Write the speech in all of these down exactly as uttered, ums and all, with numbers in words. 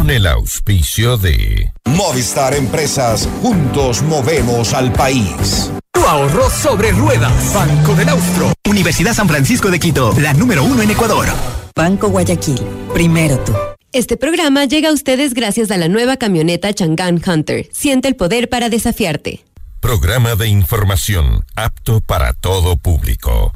con el auspicio de Movistar Empresas, juntos movemos al país. Tu ahorro sobre ruedas. Banco del Austro. Universidad San Francisco de Quito, la número uno en Ecuador. Banco Guayaquil, primero tú. Este programa llega a ustedes gracias a la nueva camioneta Chang'an Hunter. Siente el poder para desafiarte. Programa de información apto para todo público.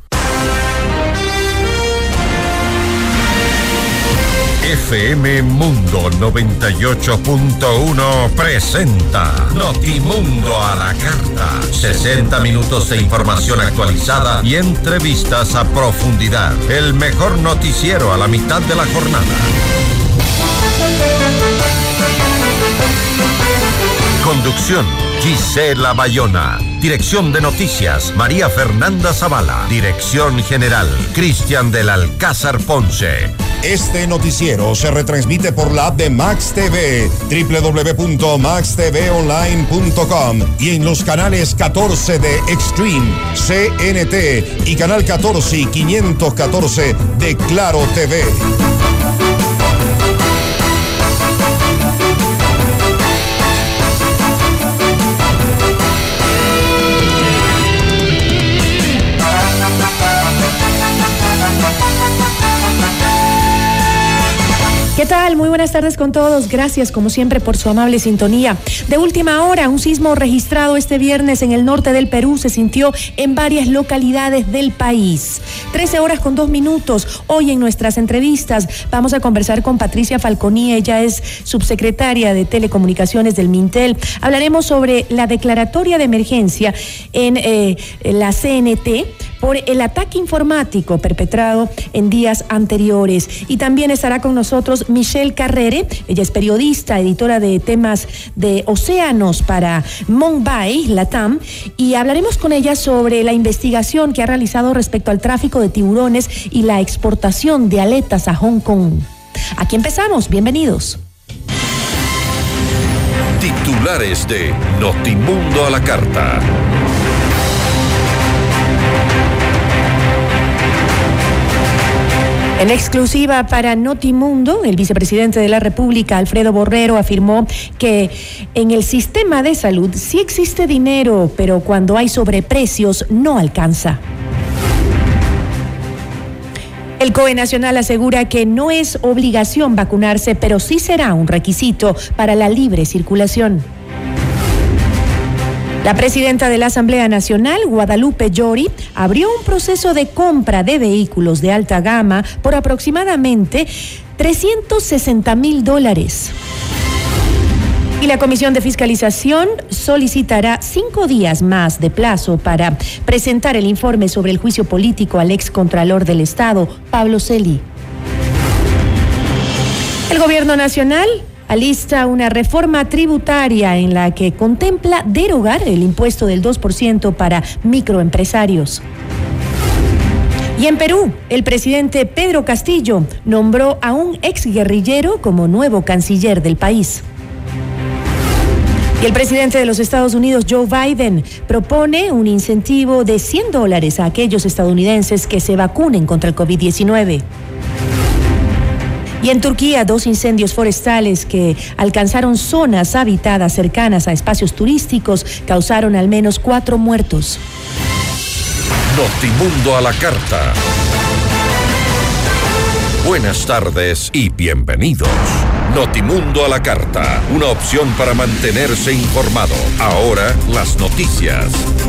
F M Mundo noventa y ocho punto uno presenta Notimundo a la carta. sesenta minutos de información actualizada y entrevistas a profundidad. El mejor noticiero a la mitad de la jornada. Conducción: Gisela Bayona. Dirección de Noticias: María Fernanda Zavala. Dirección General: Cristian del Alcázar Ponce. Este noticiero se retransmite por la app de Max T V, doble u doble u doble u punto max t v online punto com, y en los canales catorce de Extreme, C N T y canal catorce y quinientos catorce de Claro T V. ¿Qué tal? Muy buenas tardes con todos. Gracias, como siempre, por su amable sintonía. De última hora, un sismo registrado este viernes en el norte del Perú se sintió en varias localidades del país. trece horas con dos minutos. Hoy en nuestras entrevistas vamos a conversar con Patricia Falconi. Ella es subsecretaria de Telecomunicaciones del Mintel. Hablaremos sobre la declaratoria de emergencia en eh, la C N T por el ataque informático perpetrado en días anteriores. Y también estará con nosotros Michelle Carrere. Ella es periodista, editora de temas de océanos para Monbay, Latam, y hablaremos con ella sobre la investigación que ha realizado respecto al tráfico de tiburones y la exportación de aletas a Hong Kong. Aquí empezamos, bienvenidos. Titulares de Notimundo a la carta. En exclusiva para Notimundo, el vicepresidente de la República, Alfredo Borrero, afirmó que en el sistema de salud sí existe dinero, pero cuando hay sobreprecios no alcanza. El C O E Nacional asegura que no es obligación vacunarse, pero sí será un requisito para la libre circulación. La presidenta de la Asamblea Nacional, Guadalupe Llori, abrió un proceso de compra de vehículos de alta gama por aproximadamente trescientos sesenta mil dólares. Y la Comisión de Fiscalización solicitará cinco días más de plazo para presentar el informe sobre el juicio político al excontralor del Estado, Pablo Celi. El Gobierno Nacional alista una reforma tributaria en la que contempla derogar el impuesto del dos por ciento para microempresarios. Y en Perú, el presidente Pedro Castillo nombró a un exguerrillero como nuevo canciller del país. Y el presidente de los Estados Unidos, Joe Biden, propone un incentivo de cien dólares a aquellos estadounidenses que se vacunen contra el COVID diecinueve. Y en Turquía, dos incendios forestales que alcanzaron zonas habitadas cercanas a espacios turísticos causaron al menos cuatro muertos. Notimundo a la carta. Buenas tardes y bienvenidos. Notimundo a la carta, una opción para mantenerse informado. Ahora las noticias.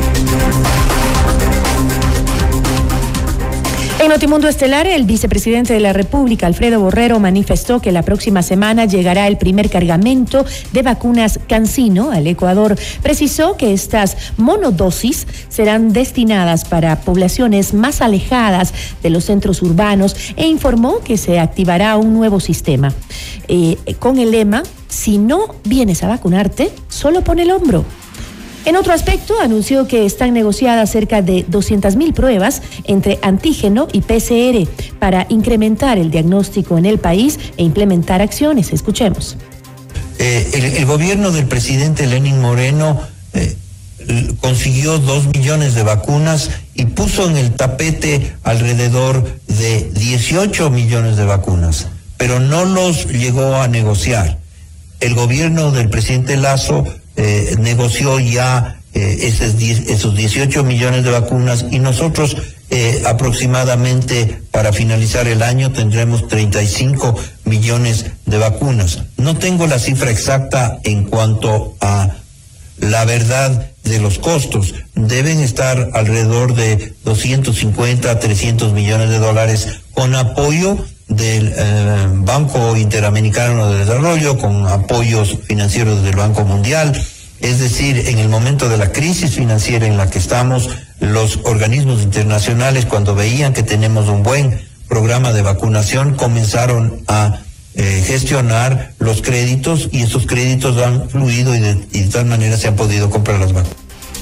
En Notimundo Estelar, el vicepresidente de la República, Alfredo Borrero, manifestó que la próxima semana llegará el primer cargamento de vacunas CanSino al Ecuador. Precisó que estas monodosis serán destinadas para poblaciones más alejadas de los centros urbanos e informó que se activará un nuevo sistema eh, con el lema: si no vienes a vacunarte, solo pon el hombro. En otro aspecto, anunció que están negociadas cerca de doscientas mil pruebas entre antígeno y P C R para incrementar el diagnóstico en el país e implementar acciones. Escuchemos. Eh, el, el gobierno del presidente Lenín Moreno eh, consiguió dos millones de vacunas y puso en el tapete alrededor de dieciocho millones de vacunas, pero no los llegó a negociar. el gobierno del presidente Lasso eh, negoció ya eh, esos, diez, esos dieciocho millones de vacunas y nosotros eh, aproximadamente para finalizar el año tendremos treinta y cinco millones de vacunas. No tengo la cifra exacta en cuanto a la verdad de los costos. Deben estar alrededor de doscientos cincuenta a trescientos millones de dólares con apoyo del eh, Banco Interamericano de Desarrollo, con apoyos financieros del Banco Mundial. Es decir, en el momento de la crisis financiera en la que estamos, los organismos internacionales, cuando veían que tenemos un buen programa de vacunación, comenzaron a eh, gestionar los créditos y esos créditos han fluido y de, y de tal manera se han podido comprar las vacunas.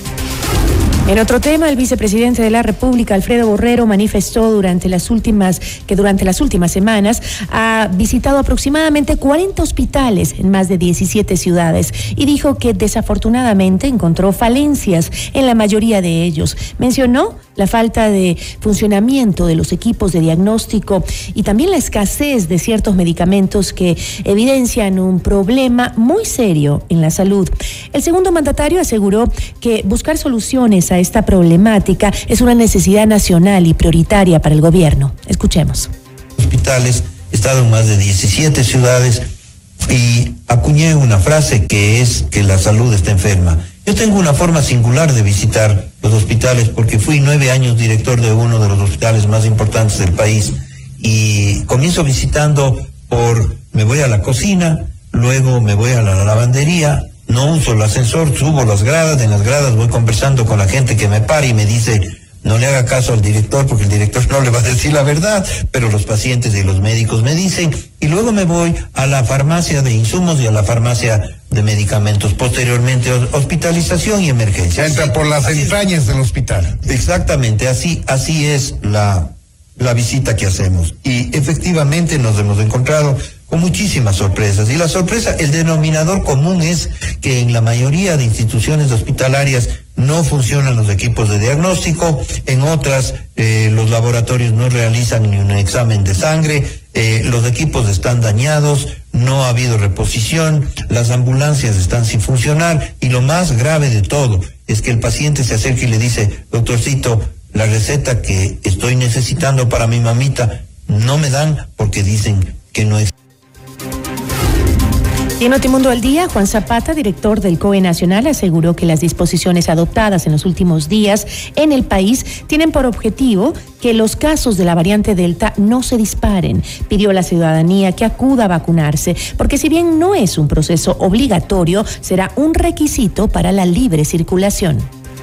En otro tema, el vicepresidente de la República, Alfredo Borrero, manifestó durante las últimas, que durante las últimas semanas ha visitado aproximadamente cuarenta hospitales en más de diecisiete ciudades y dijo que desafortunadamente encontró falencias en la mayoría de ellos. Mencionó la falta de funcionamiento de los equipos de diagnóstico y también la escasez de ciertos medicamentos que evidencian un problema muy serio en la salud. El segundo mandatario aseguró que buscar soluciones a esta problemática es una necesidad nacional y prioritaria para el gobierno. Escuchemos. Hospitales, he estado en más de diecisiete ciudades y acuñé una frase que es que la salud está enferma. Yo tengo una forma singular de visitar los hospitales porque fui nueve años director de uno de los hospitales más importantes del país y comienzo visitando por, me voy a la cocina, luego me voy a la lavandería, no uso el ascensor, subo las gradas, en las gradas voy conversando con la gente que me para y me dice, no le haga caso al director porque el director no le va a decir la verdad, pero los pacientes y los médicos me dicen, y luego me voy a la farmacia de insumos y a la farmacia de medicamentos, posteriormente hospitalización y emergencia. Entra por las entrañas del hospital. Exactamente, así, así es la, la visita que hacemos. Y efectivamente nos hemos encontrado con muchísimas sorpresas. Y la sorpresa, el denominador común es que en la mayoría de instituciones hospitalarias no funcionan los equipos de diagnóstico, en otras eh, los laboratorios no realizan ni un examen de sangre, eh, los equipos están dañados, no ha habido reposición, las ambulancias están sin funcionar y lo más grave de todo es que el paciente se acerca y le dice, doctorcito, la receta que estoy necesitando para mi mamita no me dan porque dicen que no es. Y en Notimundo al Día, Juan Zapata, director del C O E Nacional, aseguró que las disposiciones adoptadas en los últimos días en el país tienen por objetivo que los casos de la variante Delta no se disparen. Pidió a la ciudadanía que acuda a vacunarse, porque si bien no es un proceso obligatorio, será un requisito para la libre circulación.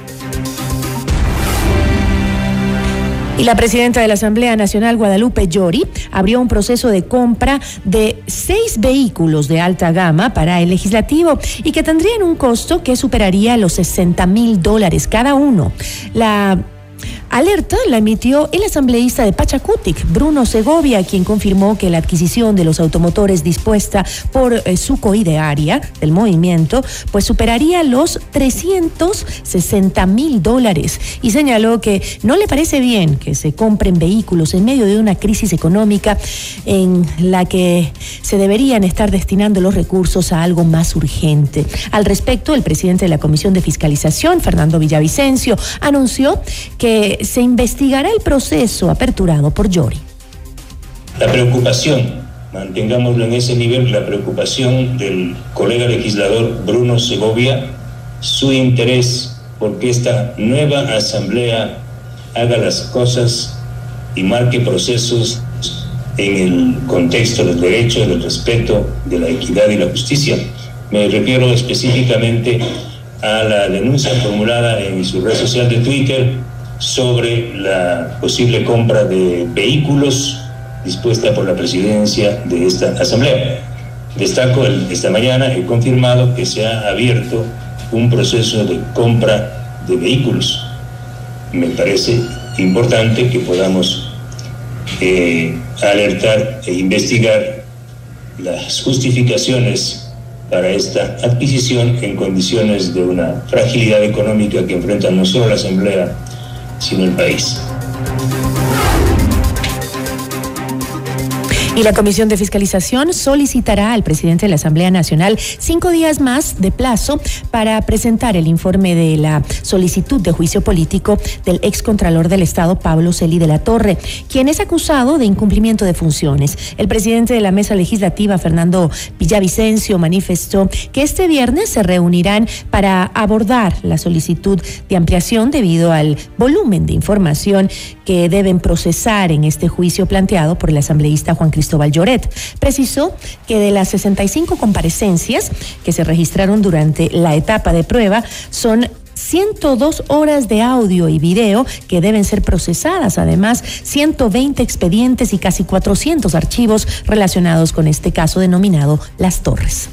Y la presidenta de la Asamblea Nacional, Guadalupe Llori, abrió un proceso de compra de seis vehículos de alta gama para el legislativo y que tendrían un costo que superaría los sesenta mil dólares cada uno. La alerta la emitió el asambleísta de Pachacutic, Bruno Segovia, quien confirmó que la adquisición de los automotores dispuesta por eh, su coidearia del movimiento, pues superaría los trescientos sesenta mil dólares y señaló que no le parece bien que se compren vehículos en medio de una crisis económica en la que se deberían estar destinando los recursos a algo más urgente. Al respecto, el presidente de la Comisión de Fiscalización, Fernando Villavicencio, anunció que se investigará el proceso aperturado por Llori. La preocupación, mantengámoslo en ese nivel, la preocupación del colega legislador Bruno Segovia, su interés porque esta nueva asamblea haga las cosas y marque procesos en el contexto del derecho, del respeto, de la equidad y la justicia. Me refiero específicamente a la denuncia formulada en su red social de Twitter sobre la posible compra de vehículos dispuesta por la presidencia de esta asamblea. Destaco, el, esta mañana he confirmado que se ha abierto un proceso de compra de vehículos. Me parece importante que podamos eh, alertar e investigar las justificaciones para esta adquisición en condiciones de una fragilidad económica que enfrenta no solo la asamblea, sino el país. Y la Comisión de Fiscalización solicitará al presidente de la Asamblea Nacional cinco días más de plazo para presentar el informe de la solicitud de juicio político del excontralor del Estado, Pablo Celi de la Torre, quien es acusado de incumplimiento de funciones. El presidente de la Mesa Legislativa, Fernando Villavicencio, manifestó que este viernes se reunirán para abordar la solicitud de ampliación debido al volumen de información que deben procesar en este juicio planteado por el asambleísta Juan Cristóbal Lloret. Precisó que de las sesenta y cinco comparecencias que se registraron durante la etapa de prueba, son ciento dos horas de audio y video que deben ser procesadas, además ciento veinte expedientes y casi cuatrocientos archivos relacionados con este caso denominado Las Torres.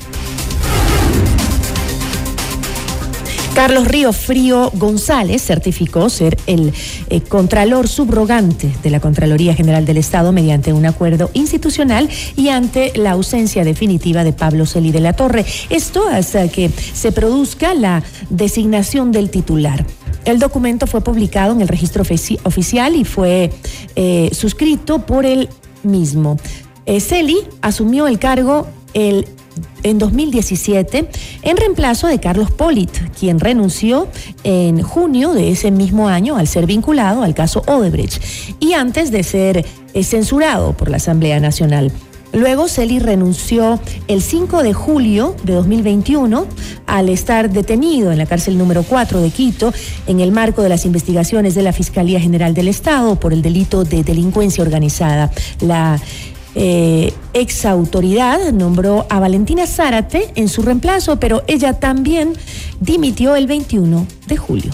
Carlos Río Frío González certificó ser el eh, contralor subrogante de la Contraloría General del Estado mediante un acuerdo institucional y ante la ausencia definitiva de Pablo Celi de la Torre. Esto hasta que se produzca la designación del titular. El documento fue publicado en el registro ofici- oficial y fue eh, suscrito por él mismo. Eh, Celi asumió el cargo el en dos mil diecisiete, en reemplazo de Carlos Polit, quien renunció en junio de ese mismo año al ser vinculado al caso Odebrecht y antes de ser eh, censurado por la Asamblea Nacional. Luego, Celi renunció el cinco de julio de dos mil veintiuno al estar detenido en la cárcel número cuatro de Quito en el marco de las investigaciones de la Fiscalía General del Estado por el delito de delincuencia organizada. La Eh, ex autoridad nombró a Valentina Zárate en su reemplazo, pero ella también dimitió el veintiuno de julio.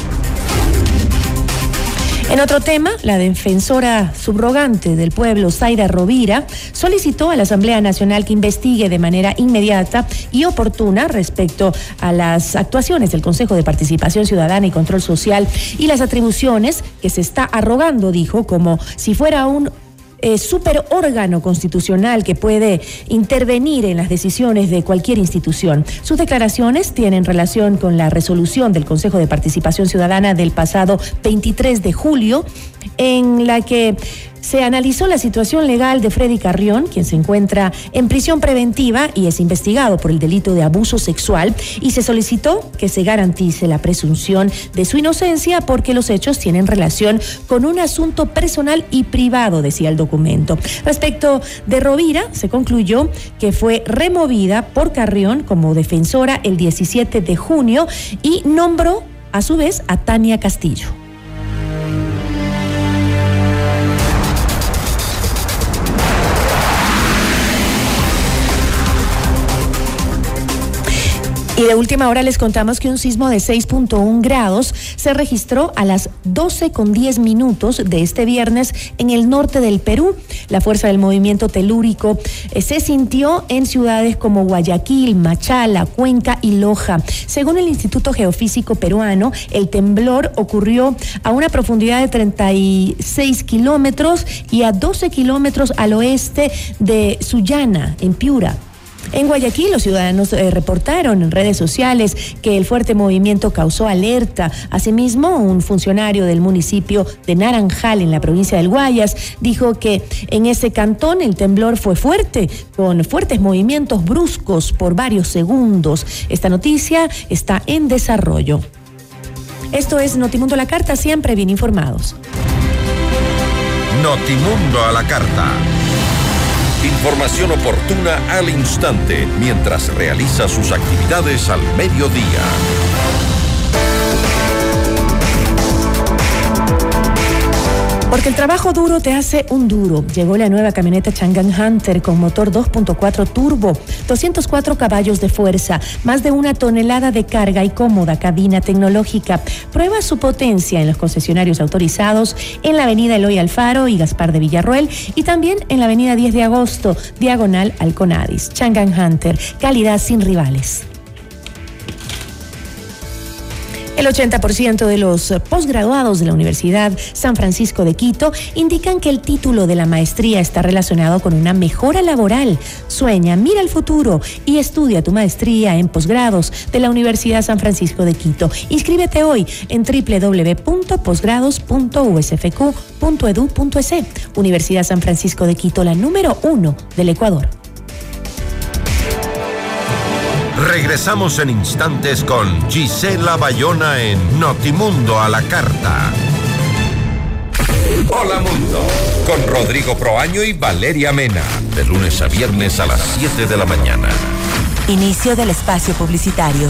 En otro tema, la defensora subrogante del pueblo, Zaira Rovira, solicitó a la Asamblea Nacional que investigue de manera inmediata y oportuna respecto a las actuaciones del Consejo de Participación Ciudadana y Control Social y las atribuciones que se está arrogando, dijo, como si fuera un Eh, superórgano constitucional que puede intervenir en las decisiones de cualquier institución. Sus declaraciones tienen relación con la resolución del Consejo de Participación Ciudadana del pasado veintitrés de julio, en la que se analizó la situación legal de Freddy Carrión, quien se encuentra en prisión preventiva y es investigado por el delito de abuso sexual, y se solicitó que se garantice la presunción de su inocencia porque los hechos tienen relación con un asunto personal y privado, decía el documento. Respecto de Rovira, se concluyó que fue removida por Carrión como defensora el diecisiete de junio y nombró a su vez a Tania Castillo. Y de última hora les contamos que un sismo de seis punto uno grados se registró a las doce con diez minutos de este viernes en el norte del Perú. La fuerza del movimiento telúrico eh, se sintió en ciudades como Guayaquil, Machala, Cuenca y Loja. Según el Instituto Geofísico Peruano, el temblor ocurrió a una profundidad de treinta y seis kilómetros y a doce kilómetros al oeste de Sullana, en Piura. En Guayaquil, los ciudadanos eh, reportaron en redes sociales que el fuerte movimiento causó alerta. Asimismo, un funcionario del municipio de Naranjal, en la provincia del Guayas, dijo que en ese cantón el temblor fue fuerte, con fuertes movimientos bruscos por varios segundos. Esta noticia está en desarrollo. Esto es Notimundo a la Carta, siempre bien informados. Notimundo a la Carta. Información oportuna al instante mientras realiza sus actividades al mediodía. Porque el trabajo duro te hace un duro. Llegó la nueva camioneta Chang'an Hunter con motor dos punto cuatro turbo, doscientos cuatro caballos de fuerza, más de una tonelada de carga y cómoda cabina tecnológica. Prueba su potencia en los concesionarios autorizados en la avenida Eloy Alfaro y Gaspar de Villarroel y también en la avenida diez de agosto, diagonal al Conadis. Chang'an Hunter, calidad sin rivales. El ochenta por ciento de los posgraduados de la Universidad San Francisco de Quito indican que el título de la maestría está relacionado con una mejora laboral. Sueña, mira el futuro y estudia tu maestría en posgrados de la Universidad San Francisco de Quito. Inscríbete hoy en doble u doble u doble u punto posgrados punto u s f q punto e d u punto e s. Universidad San Francisco de Quito, la número uno del Ecuador. Regresamos en instantes con Gisela Bayona en Notimundo a la Carta. Hola Mundo, con Rodrigo Proaño y Valeria Mena, de lunes a viernes a las siete de la mañana. Inicio del espacio publicitario.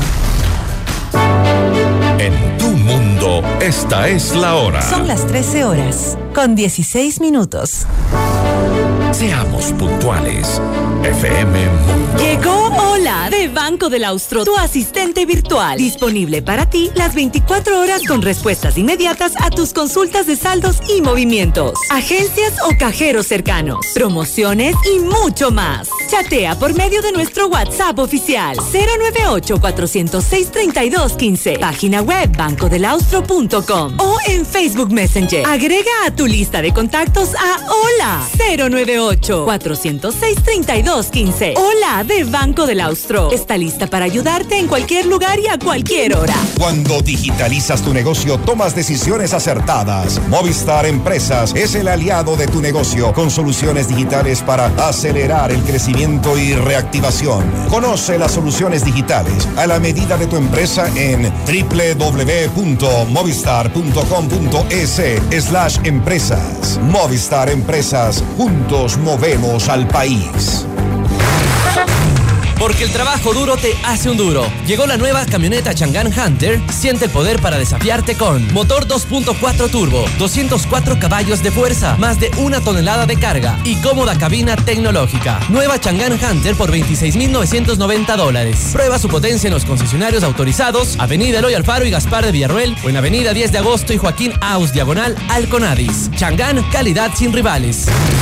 En tu mundo, esta es la hora. Son las trece horas, con dieciséis minutos. Seamos puntuales. F M Mundo. Llegó Hola de Banco del Austro, tu asistente virtual. Disponible para ti las veinticuatro horas con respuestas inmediatas a tus consultas de saldos y movimientos. Agencias o cajeros cercanos, promociones y mucho más. Chatea por medio de nuestro WhatsApp oficial cero nueve ocho, cuatro cero seis, tres dos uno cinco. Página web banco del austro punto com o en Facebook Messenger. Agrega a tu lista de contactos a Hola cero nueve ocho, cuatro cero seis, tres dos uno cinco. Hola de Banco del Austro. Está lista para ayudarte en cualquier lugar y a cualquier hora. Cuando digitalizas tu negocio, tomas decisiones acertadas. Movistar Empresas es el aliado de tu negocio con soluciones digitales para acelerar el crecimiento y reactivación. Conoce las soluciones digitales a la medida de tu empresa en doble u doble u doble u punto movistar punto com punto e s slash empresas. Movistar Empresas, juntos movemos al país. Porque el trabajo duro te hace un duro. Llegó la nueva camioneta Chang'an Hunter. Siente el poder para desafiarte con motor dos punto cuatro turbo, doscientos cuatro caballos de fuerza, más de una tonelada de carga y cómoda cabina tecnológica. Nueva Chang'an Hunter por veintiséis mil novecientos noventa dólares. Prueba su potencia en los concesionarios autorizados, Avenida Eloy Alfaro y Gaspar de Villarroel, o en Avenida diez de agosto y Joaquín Aus diagonal Alconadis. Chang'an, calidad sin rivales.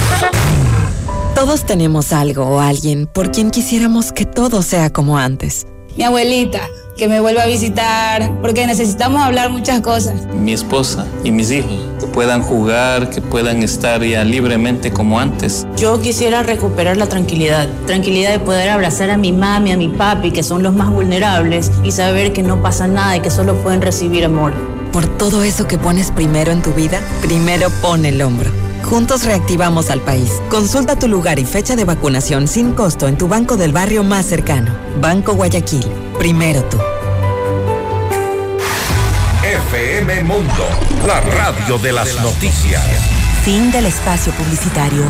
Todos tenemos algo o alguien por quien quisiéramos que todo sea como antes. Mi abuelita, que me vuelva a visitar, porque necesitamos hablar muchas cosas. Mi esposa y mis hijos, que puedan jugar, que puedan estar ya libremente como antes. Yo quisiera recuperar la tranquilidad, tranquilidad de poder abrazar a mi mami, a mi papi, que son los más vulnerables, y saber que no pasa nada y que solo pueden recibir amor. Por todo eso que pones primero en tu vida, primero pon el hombro. Juntos reactivamos al país. Consulta tu lugar y fecha de vacunación sin costo en tu banco del barrio más cercano. Banco Guayaquil. Primero tú. F M Mundo, la radio de las noticias. Fin del espacio publicitario.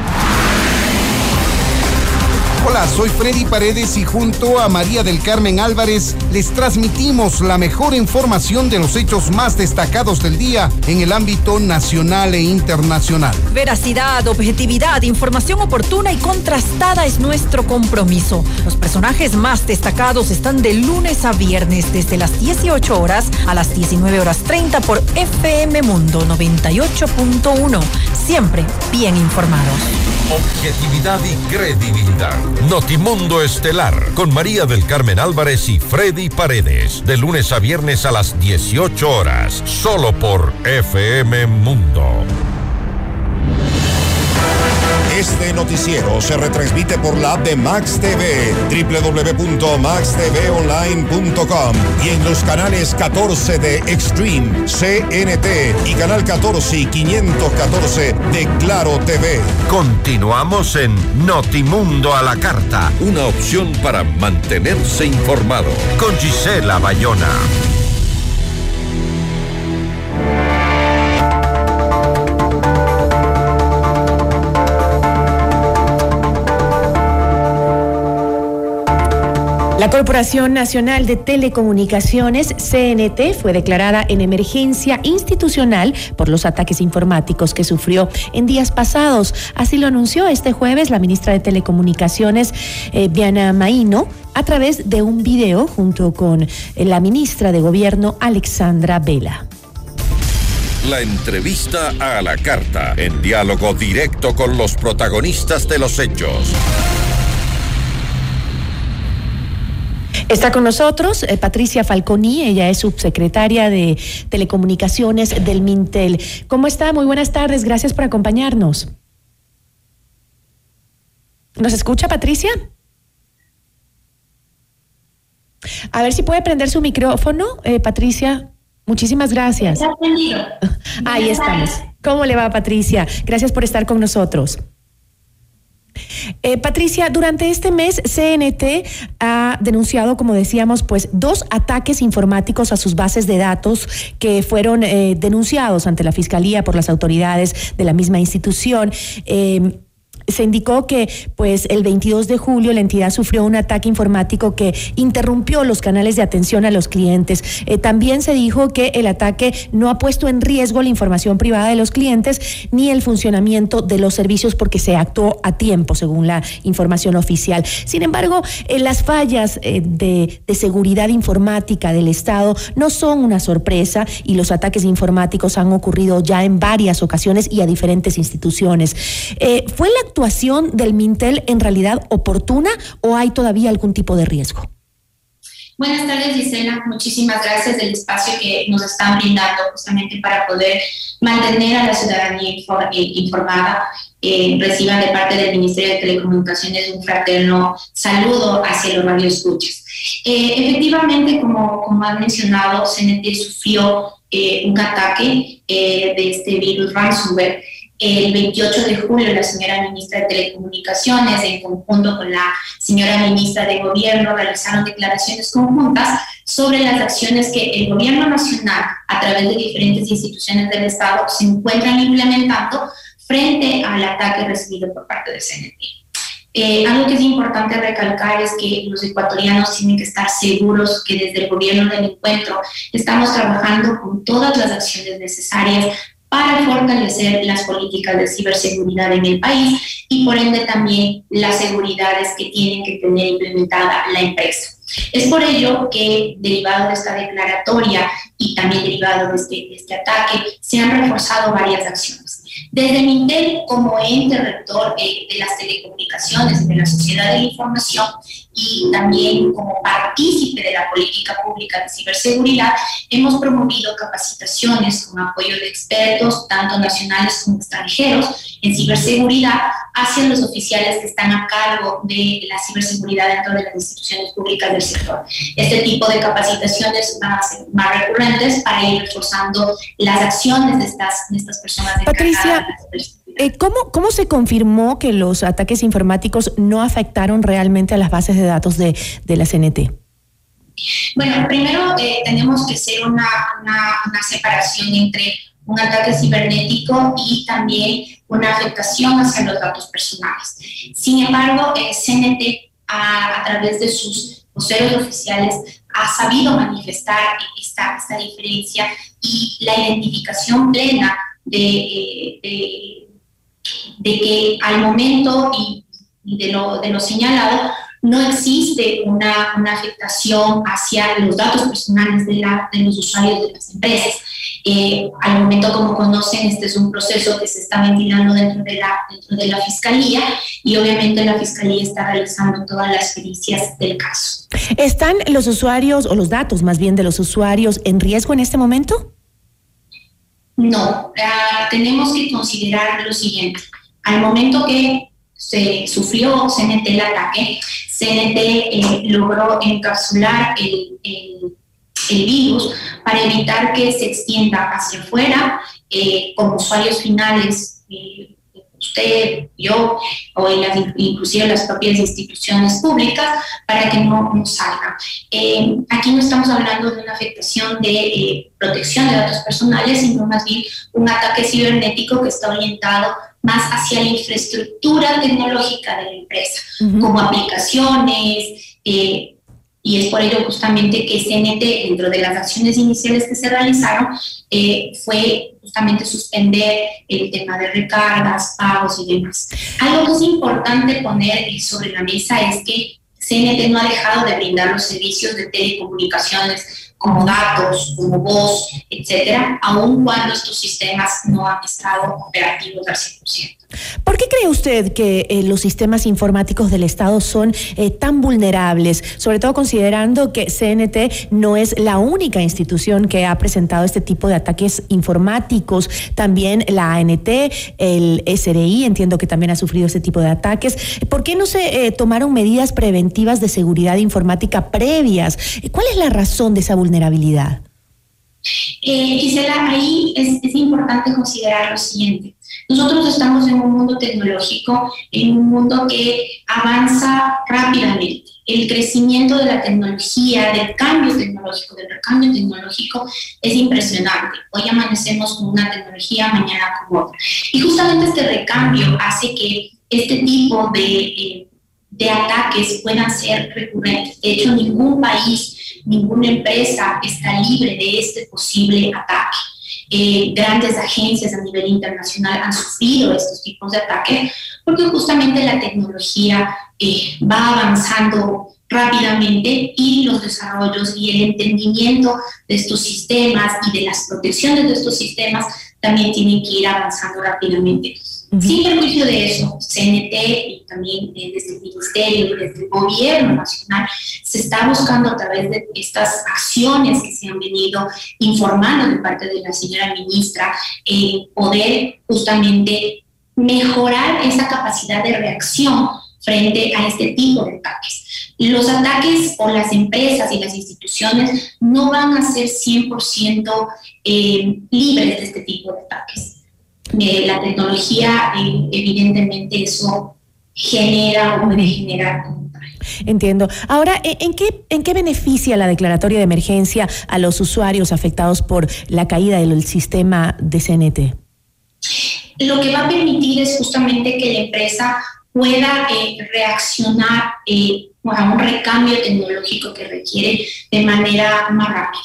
Hola, soy Freddy Paredes y junto a María del Carmen Álvarez les transmitimos la mejor información de los hechos más destacados del día en el ámbito nacional e internacional. Veracidad, objetividad, información oportuna y contrastada es nuestro compromiso. Los personajes más destacados están de lunes a viernes desde las dieciocho horas a las diecinueve horas treinta por F M Mundo noventa y ocho punto uno. Siempre bien informados. Objetividad y credibilidad. Notimundo Estelar con María del Carmen Álvarez y Freddy Paredes. De lunes a viernes a las dieciocho horas. Solo por F M Mundo. Este noticiero se retransmite por la app de Max T V, doble u doble u doble u punto max t v online punto com y en los canales catorce de Extreme, C N T y canal catorce y quinientos catorce de Claro T V. Continuamos en Notimundo a la Carta, una opción para mantenerse informado con Gisela Bayona. La Corporación Nacional de Telecomunicaciones, C N T, fue declarada en emergencia institucional por los ataques informáticos que sufrió en días pasados. Así lo anunció este jueves la ministra de Telecomunicaciones, eh, Diana Maíno, a través de un video junto con la ministra de Gobierno, Alexandra Vela. La entrevista a la carta, en diálogo directo con los protagonistas de los hechos. Está con nosotros eh, Patricia Falconi, ella es subsecretaria de Telecomunicaciones del Mintel. ¿Cómo está? Muy buenas tardes, gracias por acompañarnos. ¿Nos escucha, Patricia? A ver si puede prender su micrófono, eh, Patricia. Muchísimas gracias. Está prendido. Ahí estamos. ¿Cómo le va, Patricia? Gracias por estar con nosotros. Eh, Patricia, durante este mes C N T ha denunciado, como decíamos, pues dos ataques informáticos a sus bases de datos que fueron eh, denunciados ante la Fiscalía por las autoridades de la misma institución. Eh, Se indicó que pues el veintidós de julio la entidad sufrió un ataque informático que interrumpió los canales de atención a los clientes. Eh, también se dijo que el ataque no ha puesto en riesgo la información privada de los clientes ni el funcionamiento de los servicios porque se actuó a tiempo, según la información oficial. Sin embargo, eh, las fallas eh, de, de seguridad informática del Estado no son una sorpresa y los ataques informáticos han ocurrido ya en varias ocasiones y a diferentes instituciones. Eh, ¿Fue la actuación del Mintel en realidad oportuna o hay todavía algún tipo de riesgo? Buenas tardes, Gisela. Muchísimas gracias del espacio que nos están brindando justamente para poder mantener a la ciudadanía informada. Eh, reciban de parte del Ministerio de Telecomunicaciones un fraterno saludo hacia los radioescuchas. Eh, efectivamente, como, como han mencionado, C N T sufrió eh, un ataque eh, de este virus ransomware. El veintiocho de julio, la señora ministra de Telecomunicaciones, en conjunto con la señora ministra de Gobierno, realizaron declaraciones conjuntas sobre las acciones que el Gobierno Nacional, a través de diferentes instituciones del Estado, se encuentran implementando frente al ataque recibido por parte de C N T. Eh, algo que es importante recalcar es que los ecuatorianos tienen que estar seguros que desde el Gobierno del Encuentro estamos trabajando con todas las acciones necesarias para fortalecer las políticas de ciberseguridad en el país y por ende también las seguridades que tienen que tener implementada la empresa. Es por ello que, derivado de esta declaratoria y también derivado de este, de este ataque, se han reforzado varias acciones. Desde Mintel, como ente rector eh, de las telecomunicaciones, de la sociedad de la información y también como partícipe de la política pública de ciberseguridad, hemos promovido capacitaciones con apoyo de expertos, tanto nacionales como extranjeros, en ciberseguridad hacia los oficiales que están a cargo de la ciberseguridad dentro de las instituciones públicas del sector. Este tipo de capacitaciones van a ser más recurrentes para ir reforzando las acciones de estas, de estas personas. Patricia, eh, ¿cómo, ¿cómo se confirmó que los ataques informáticos no afectaron realmente a las bases de datos de, de la C N T? Bueno, primero eh, tenemos que hacer una, una, una separación entre un ataque cibernético y también una afectación hacia los datos personales. Sin embargo, eh, C N T, a, a través de sus voceros oficiales, ha sabido manifestar esta, esta diferencia y la identificación plena de, de, de que al momento y, y de, lo, de lo señalado, no existe una, una afectación hacia los datos personales de, la, de los usuarios de las empresas. Eh, al momento, como conocen, este es un proceso que se está ventilando dentro de la, dentro de la Fiscalía y obviamente la Fiscalía está realizando todas las pericias del caso. ¿Están los usuarios, o los datos más bien de los usuarios, en riesgo en este momento? No, uh, tenemos que considerar lo siguiente. Al momento que se sufrió C N T el ataque, C N T eh, logró encapsular el, el, el virus para evitar que se extienda hacia afuera, eh, como usuarios finales, eh, usted, yo, o en las, inclusive las propias instituciones públicas, para que no, no salga. Eh, aquí no estamos hablando de una afectación de eh, protección de datos personales, sino más bien un ataque cibernético que está orientado más hacia la infraestructura tecnológica de la empresa, uh-huh. como aplicaciones, eh, y es por ello justamente que C N T, dentro de las acciones iniciales que se realizaron, eh, fue justamente suspender el tema de recargas, pagos y demás. Algo que es importante poner sobre la mesa es que C N T no ha dejado de brindar los servicios de telecomunicaciones como datos, como voz, etcétera, aun cuando estos sistemas no han estado operativos al cien por ciento. ¿Por qué cree usted que eh, los sistemas informáticos del Estado son eh, tan vulnerables? Sobre todo considerando que C N T no es la única institución que ha presentado este tipo de ataques informáticos. También la A N T, el S R I, entiendo que también ha sufrido este tipo de ataques. ¿Por qué no se eh, tomaron medidas preventivas de seguridad informática previas? ¿Cuál es la razón de esa vulnerabilidad? Eh, Gisela, ahí es, es importante considerar lo siguiente. Nosotros estamos en un mundo tecnológico, en un mundo que avanza rápidamente. El crecimiento de la tecnología, del cambio tecnológico, del recambio tecnológico es impresionante. Hoy amanecemos con una tecnología, mañana con otra. Y justamente este recambio hace que este tipo de, eh, de ataques puedan ser recurrentes. De hecho, ningún país, ninguna empresa está libre de este posible ataque. Eh, grandes agencias a nivel internacional han sufrido estos tipos de ataques porque justamente la tecnología eh, va avanzando rápidamente y los desarrollos y el entendimiento de estos sistemas y de las protecciones de estos sistemas también tienen que ir avanzando rápidamente. Uh-huh. Sin perjuicio de eso, C N T y también eh, desde el Ministerio y desde el Gobierno Nacional se está buscando a través de estas acciones que se han venido informando de parte de la señora ministra, eh, poder justamente mejorar esa capacidad de reacción frente a este tipo de ataques. Los ataques o las empresas y las instituciones no van a ser cien por ciento eh, libres de este tipo de ataques. Eh, la tecnología, eh, evidentemente, eso genera o puede generar. Entiendo. Ahora, ¿en qué, ¿en qué beneficia la declaratoria de emergencia a los usuarios afectados por la caída del sistema de C N T? Lo que va a permitir es justamente que la empresa pueda eh, reaccionar eh, a un recambio tecnológico que requiere de manera más rápida.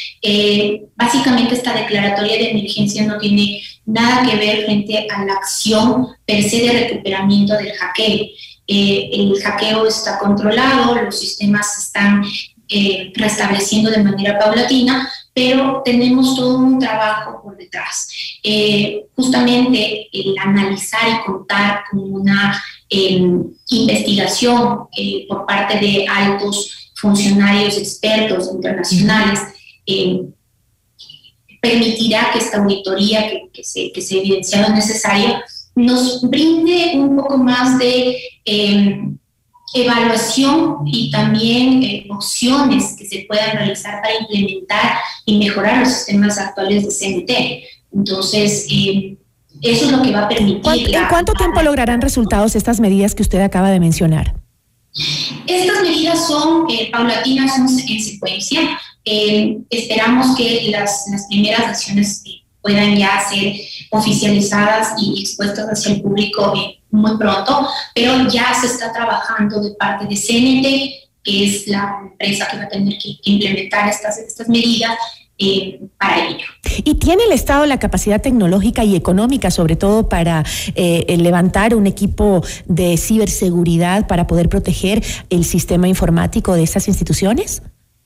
Eh, básicamente esta declaratoria de emergencia no tiene nada que ver frente a la acción per se de recuperamiento del hackeo. Eh, el hackeo está controlado, los sistemas se están eh, restableciendo de manera paulatina, pero tenemos todo un trabajo por detrás. Eh, justamente el analizar y contar con una eh, investigación eh, por parte de altos funcionarios expertos internacionales eh, permitirá que esta auditoría que, que, se, que se ha evidenciado necesaria nos brinde un poco más de eh, evaluación y también eh, opciones que se puedan realizar para implementar y mejorar los sistemas actuales de C N T. Entonces, eh, eso es lo que va a permitir. ¿En la, cuánto tiempo lograrán resultados estas medidas que usted acaba de mencionar? Estas medidas son eh, paulatinas, son en secuencia. Eh, esperamos que las, las primeras acciones eh, puedan ya ser oficializadas y expuestas hacia el público eh, muy pronto, pero ya se está trabajando de parte de C N T, que es la empresa que va a tener que, que implementar estas, estas medidas eh, para ello. ¿Y tiene el Estado la capacidad tecnológica y económica, sobre todo para eh, levantar un equipo de ciberseguridad para poder proteger el sistema informático de estas instituciones?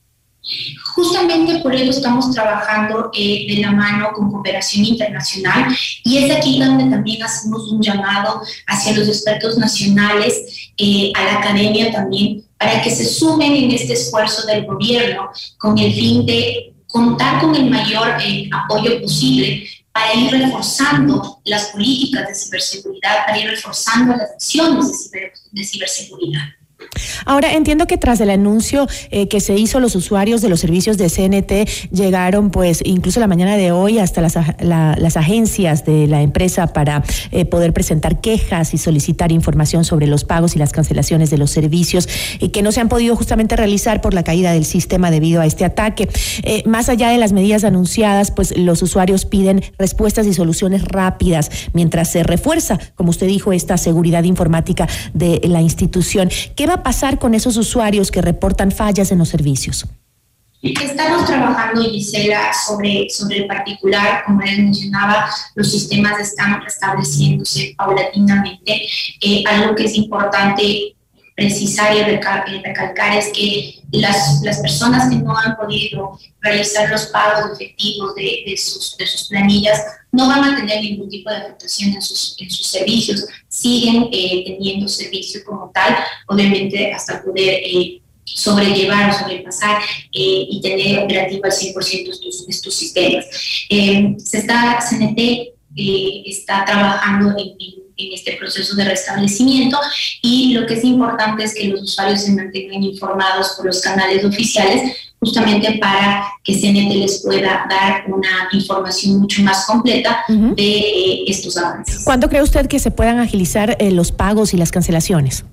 Justamente por ello estamos trabajando eh, de la mano con cooperación internacional y es aquí donde también hacemos un llamado hacia los expertos nacionales, eh, a la academia también, para que se sumen en este esfuerzo del gobierno con el fin de contar con el mayor eh, apoyo posible para ir reforzando las políticas de ciberseguridad, para ir reforzando las acciones de, ciber, de ciberseguridad. Ahora, entiendo que tras el anuncio eh, que se hizo, los usuarios de los servicios de C N T llegaron, pues, incluso la mañana de hoy hasta las, la, las agencias de la empresa para eh, poder presentar quejas y solicitar información sobre los pagos y las cancelaciones de los servicios eh, que no se han podido justamente realizar por la caída del sistema debido a este ataque. Eh, más allá de las medidas anunciadas, pues los usuarios piden respuestas y soluciones rápidas mientras se refuerza, como usted dijo, esta seguridad informática de la institución. ¿Qué va a pasar con esos usuarios que reportan fallas en los servicios? Estamos trabajando, Gisela, sobre, sobre el particular. Como les mencionaba, los sistemas están restableciéndose paulatinamente. Eh, algo que es importante precisar y recal- recalcar es que las, las personas que no han podido realizar los pagos efectivos de, de, sus, de sus planillas no van a tener ningún tipo de afectación en sus, en sus servicios, siguen eh, teniendo servicio como tal, obviamente hasta poder eh, sobrellevar o sobrepasar eh, y tener operativo al cien por ciento estos, estos sistemas. Eh, se está, C N T eh, está trabajando en, en en este proceso de restablecimiento, y lo que es importante es que los usuarios se mantengan informados por los canales oficiales, justamente para que C N T les pueda dar una información mucho más completa uh-huh. de eh, estos avances. ¿Cuándo cree usted que se puedan agilizar eh, los pagos y las cancelaciones?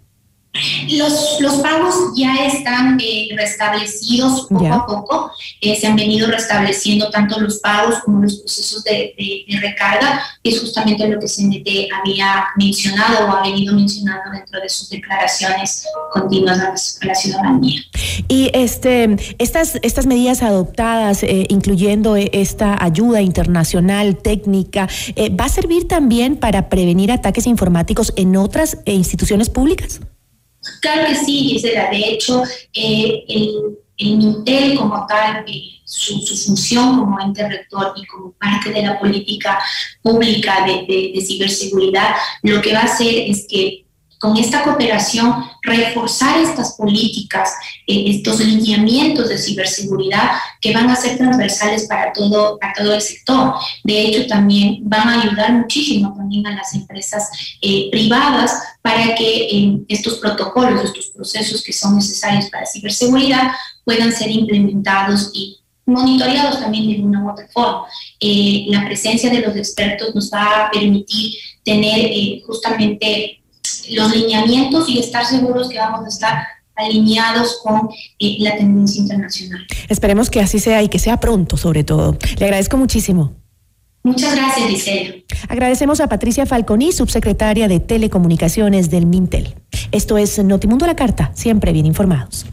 Los, los pagos ya están eh, restablecidos poco yeah. a poco, eh, se han venido restableciendo tanto los pagos como los procesos de, de, de recarga, que es justamente lo que C N T había mencionado o ha venido mencionando dentro de sus declaraciones continuas a la, a la ciudadanía. Y este, estas, estas medidas adoptadas, eh, incluyendo esta ayuda internacional técnica, eh, ¿va a servir también para prevenir ataques informáticos en otras eh, instituciones públicas? Claro que sí, Gisela. De hecho, eh, el, el MINTEL como tal, eh, su, su función como ente rector y como parte de la política pública de, de, de ciberseguridad, lo que va a hacer es que con esta cooperación reforzar estas políticas, eh, estos lineamientos de ciberseguridad que van a ser transversales para todo, para todo el sector. De hecho, también van a ayudar muchísimo también a las empresas eh, privadas para que eh, estos protocolos, estos procesos que son necesarios para ciberseguridad puedan ser implementados y monitoreados también de una u otra forma. Eh, la presencia de los expertos nos va a permitir tener eh, justamente los lineamientos y estar seguros que vamos a estar alineados con eh, la tendencia internacional. Esperemos que así sea y que sea pronto, sobre todo. Le agradezco muchísimo. Muchas gracias, Gisela. Agradecemos a Patricia Falconi, subsecretaria de Telecomunicaciones del MINTEL. Esto es Notimundo a la Carta, siempre bien informados.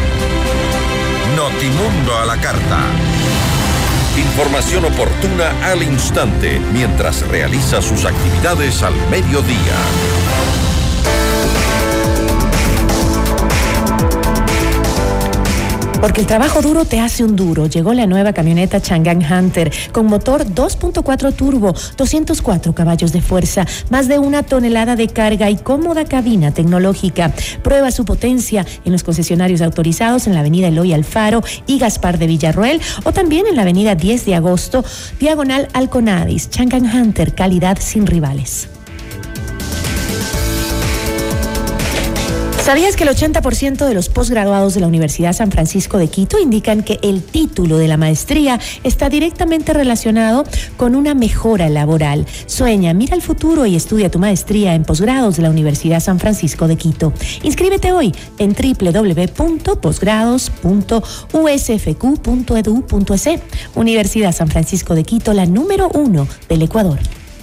Notimundo a la Carta. Información oportuna al instante mientras realiza sus actividades al mediodía. Porque el trabajo duro te hace un duro. Llegó la nueva camioneta Chang'an Hunter con motor dos punto cuatro turbo, doscientos cuatro caballos de fuerza, más de una tonelada de carga y cómoda cabina tecnológica. Prueba su potencia en los concesionarios autorizados en la avenida Eloy Alfaro y Gaspar de Villarroel, o también en la avenida diez de agosto, diagonal Alconadis. Chang'an Hunter, calidad sin rivales. ¿Sabías que el ochenta por ciento de los posgraduados de la Universidad San Francisco de Quito indican que el título de la maestría está directamente relacionado con una mejora laboral? Sueña, mira el futuro y estudia tu maestría en posgrados de la Universidad San Francisco de Quito. Inscríbete hoy en doble u doble u doble u punto posgrados punto u s f q punto e d u punto e c. Universidad San Francisco de Quito, la número uno del Ecuador.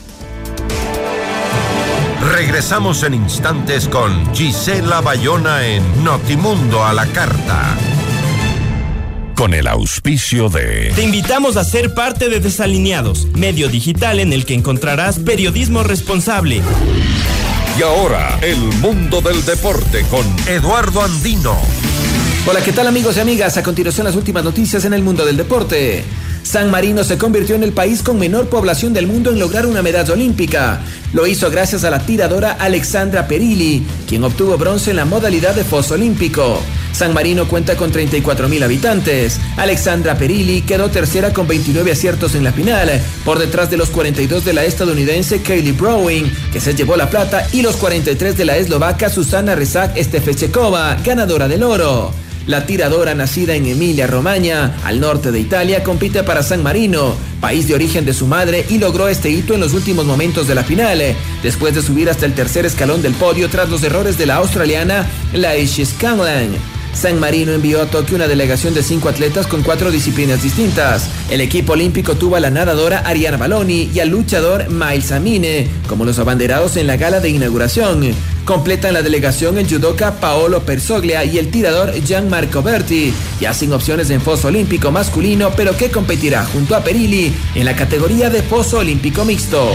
Regresamos en instantes con Gisela Bayona en Notimundo a la Carta. Con el auspicio de... Te invitamos a ser parte de Desalineados, medio digital en el que encontrarás periodismo responsable. Y ahora, el mundo del deporte con Eduardo Andino. Hola, ¿qué tal amigos y amigas? A continuación las últimas noticias en el mundo del deporte. San Marino se convirtió en el país con menor población del mundo en lograr una medalla olímpica. Lo hizo gracias a la tiradora Alexandra Perilli, quien obtuvo bronce en la modalidad de foso olímpico. San Marino cuenta con treinta y cuatro mil habitantes. Alexandra Perilli quedó tercera con veintinueve aciertos en la final, por detrás de los cuarenta y dos de la estadounidense Kaylee Browning, que se llevó la plata, y los cuarenta y tres de la eslovaca Susana Rezac-Stefechekova, ganadora del oro. La tiradora, nacida en Emilia-Romagna, al norte de Italia, compite para San Marino, país de origen de su madre, y logró este hito en los últimos momentos de la final, después de subir hasta el tercer escalón del podio tras los errores de la australiana Laisha Scanlan. San Marino envió a Tokio una delegación de cinco atletas con cuatro disciplinas distintas. El equipo olímpico tuvo a la nadadora Ariana Baloni y al luchador Miles Amine como los abanderados en la gala de inauguración. Completan la delegación el judoka Paolo Persoglia y el tirador Gianmarco Berti, ya sin opciones en foso olímpico masculino, pero que competirá junto a Perilli en la categoría de foso olímpico mixto.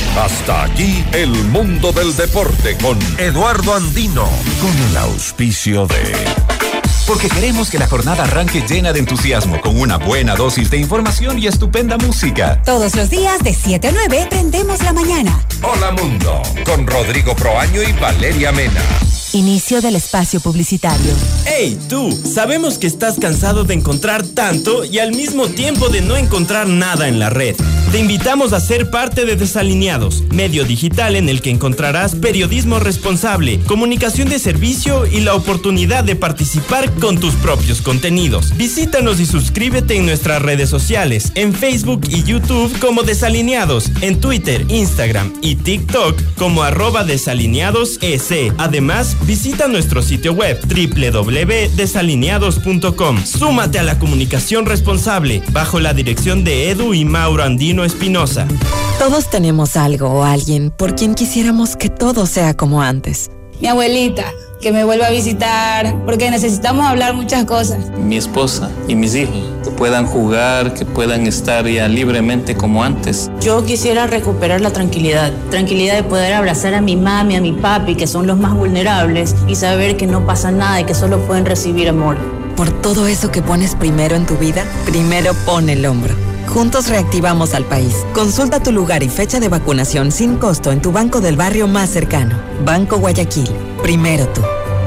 Hasta aquí el mundo del deporte con Eduardo Andino, con el auspicio de... Porque queremos que la jornada arranque llena de entusiasmo, con una buena dosis de información y estupenda música. Todos los días de siete a nueve prendemos la mañana. Hola Mundo, con Rodrigo Proaño y Valeria Mena. Inicio del espacio publicitario. ¡Hey, tú! Sabemos que estás cansado de encontrar tanto y al mismo tiempo de no encontrar nada en la red. Te invitamos a ser parte de Desalineados, medio digital en el que encontrarás periodismo responsable, comunicación de servicio y la oportunidad de participar con tus propios contenidos. Visítanos y suscríbete en nuestras redes sociales, en Facebook y YouTube como Desalineados, en Twitter, Instagram y TikTok como arroba desalineadosec. Además, visita nuestro sitio web doble u doble u doble u punto desalineados punto com. Súmate a la comunicación responsable bajo la dirección de Edu y Mauro Andino Espinosa. Todos tenemos algo o alguien por quien quisiéramos que todo sea como antes. Mi abuelita, que me vuelva a visitar, porque necesitamos hablar muchas cosas. Mi esposa y mis hijos, que puedan jugar, que puedan estar ya libremente como antes. Yo quisiera recuperar la tranquilidad, tranquilidad de poder abrazar a mi mami, a mi papi, que son los más vulnerables, y saber que no pasa nada y que solo pueden recibir amor. Por todo eso que pones primero en tu vida, primero pon el hombro. Juntos reactivamos al país. Consulta tu lugar y fecha de vacunación sin costo en tu banco del barrio más cercano. Banco Guayaquil. Primero tú.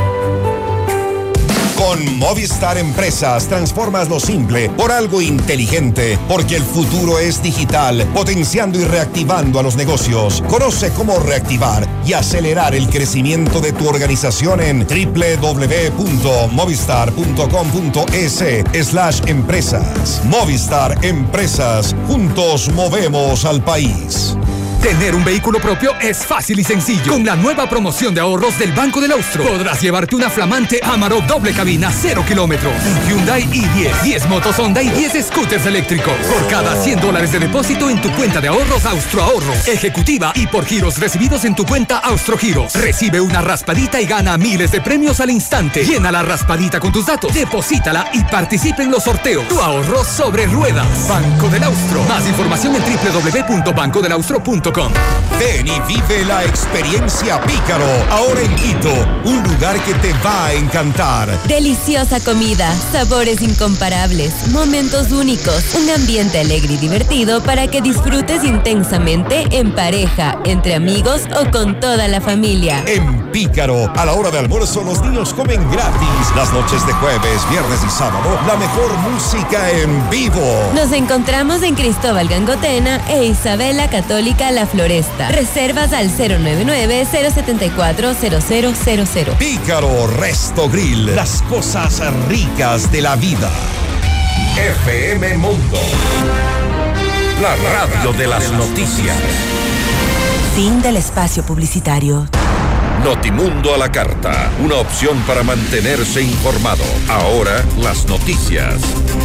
Con Movistar Empresas transformas lo simple por algo inteligente, porque el futuro es digital, potenciando y reactivando a los negocios. Conoce cómo reactivar y acelerar el crecimiento de tu organización en doble u doble u doble u punto movistar punto com punto es slash empresas. Movistar Empresas. Juntos movemos al país. Tener un vehículo propio es fácil y sencillo. Con la nueva promoción de ahorros del Banco del Austro, podrás llevarte una flamante Amarok doble cabina, cero kilómetros, un Hyundai i diez, diez motos Honda y diez scooters eléctricos. Por cada cien dólares de depósito en tu cuenta de ahorros Austro Ahorros Ejecutiva y por giros recibidos en tu cuenta Austro Giros. Recibe una raspadita y gana miles de premios al instante. Llena la raspadita con tus datos, deposítala y participa en los sorteos. Tu ahorro sobre ruedas. Banco del Austro. Más información en doble u doble u doble u punto banco del austro punto com. Ven y vive la experiencia Pícaro, ahora en Quito, un lugar que te va a encantar. Deliciosa comida, sabores incomparables, momentos únicos, un ambiente alegre y divertido para que disfrutes intensamente en pareja, entre amigos o con toda la familia. En Pícaro, a la hora de almuerzo los niños comen gratis. Las noches de jueves, viernes y sábado, la mejor música en vivo. Nos encontramos en Cristóbal Gangotena e Isabela Católica La Floresta. Reservas al cero nueve nueve, cero siete cuatro, cero cero cero cero. Pícaro Resto Grill, las cosas ricas de la vida. F M Mundo, la radio de las noticias. Fin del espacio publicitario. Notimundo a la carta, una opción para mantenerse informado. Ahora las noticias.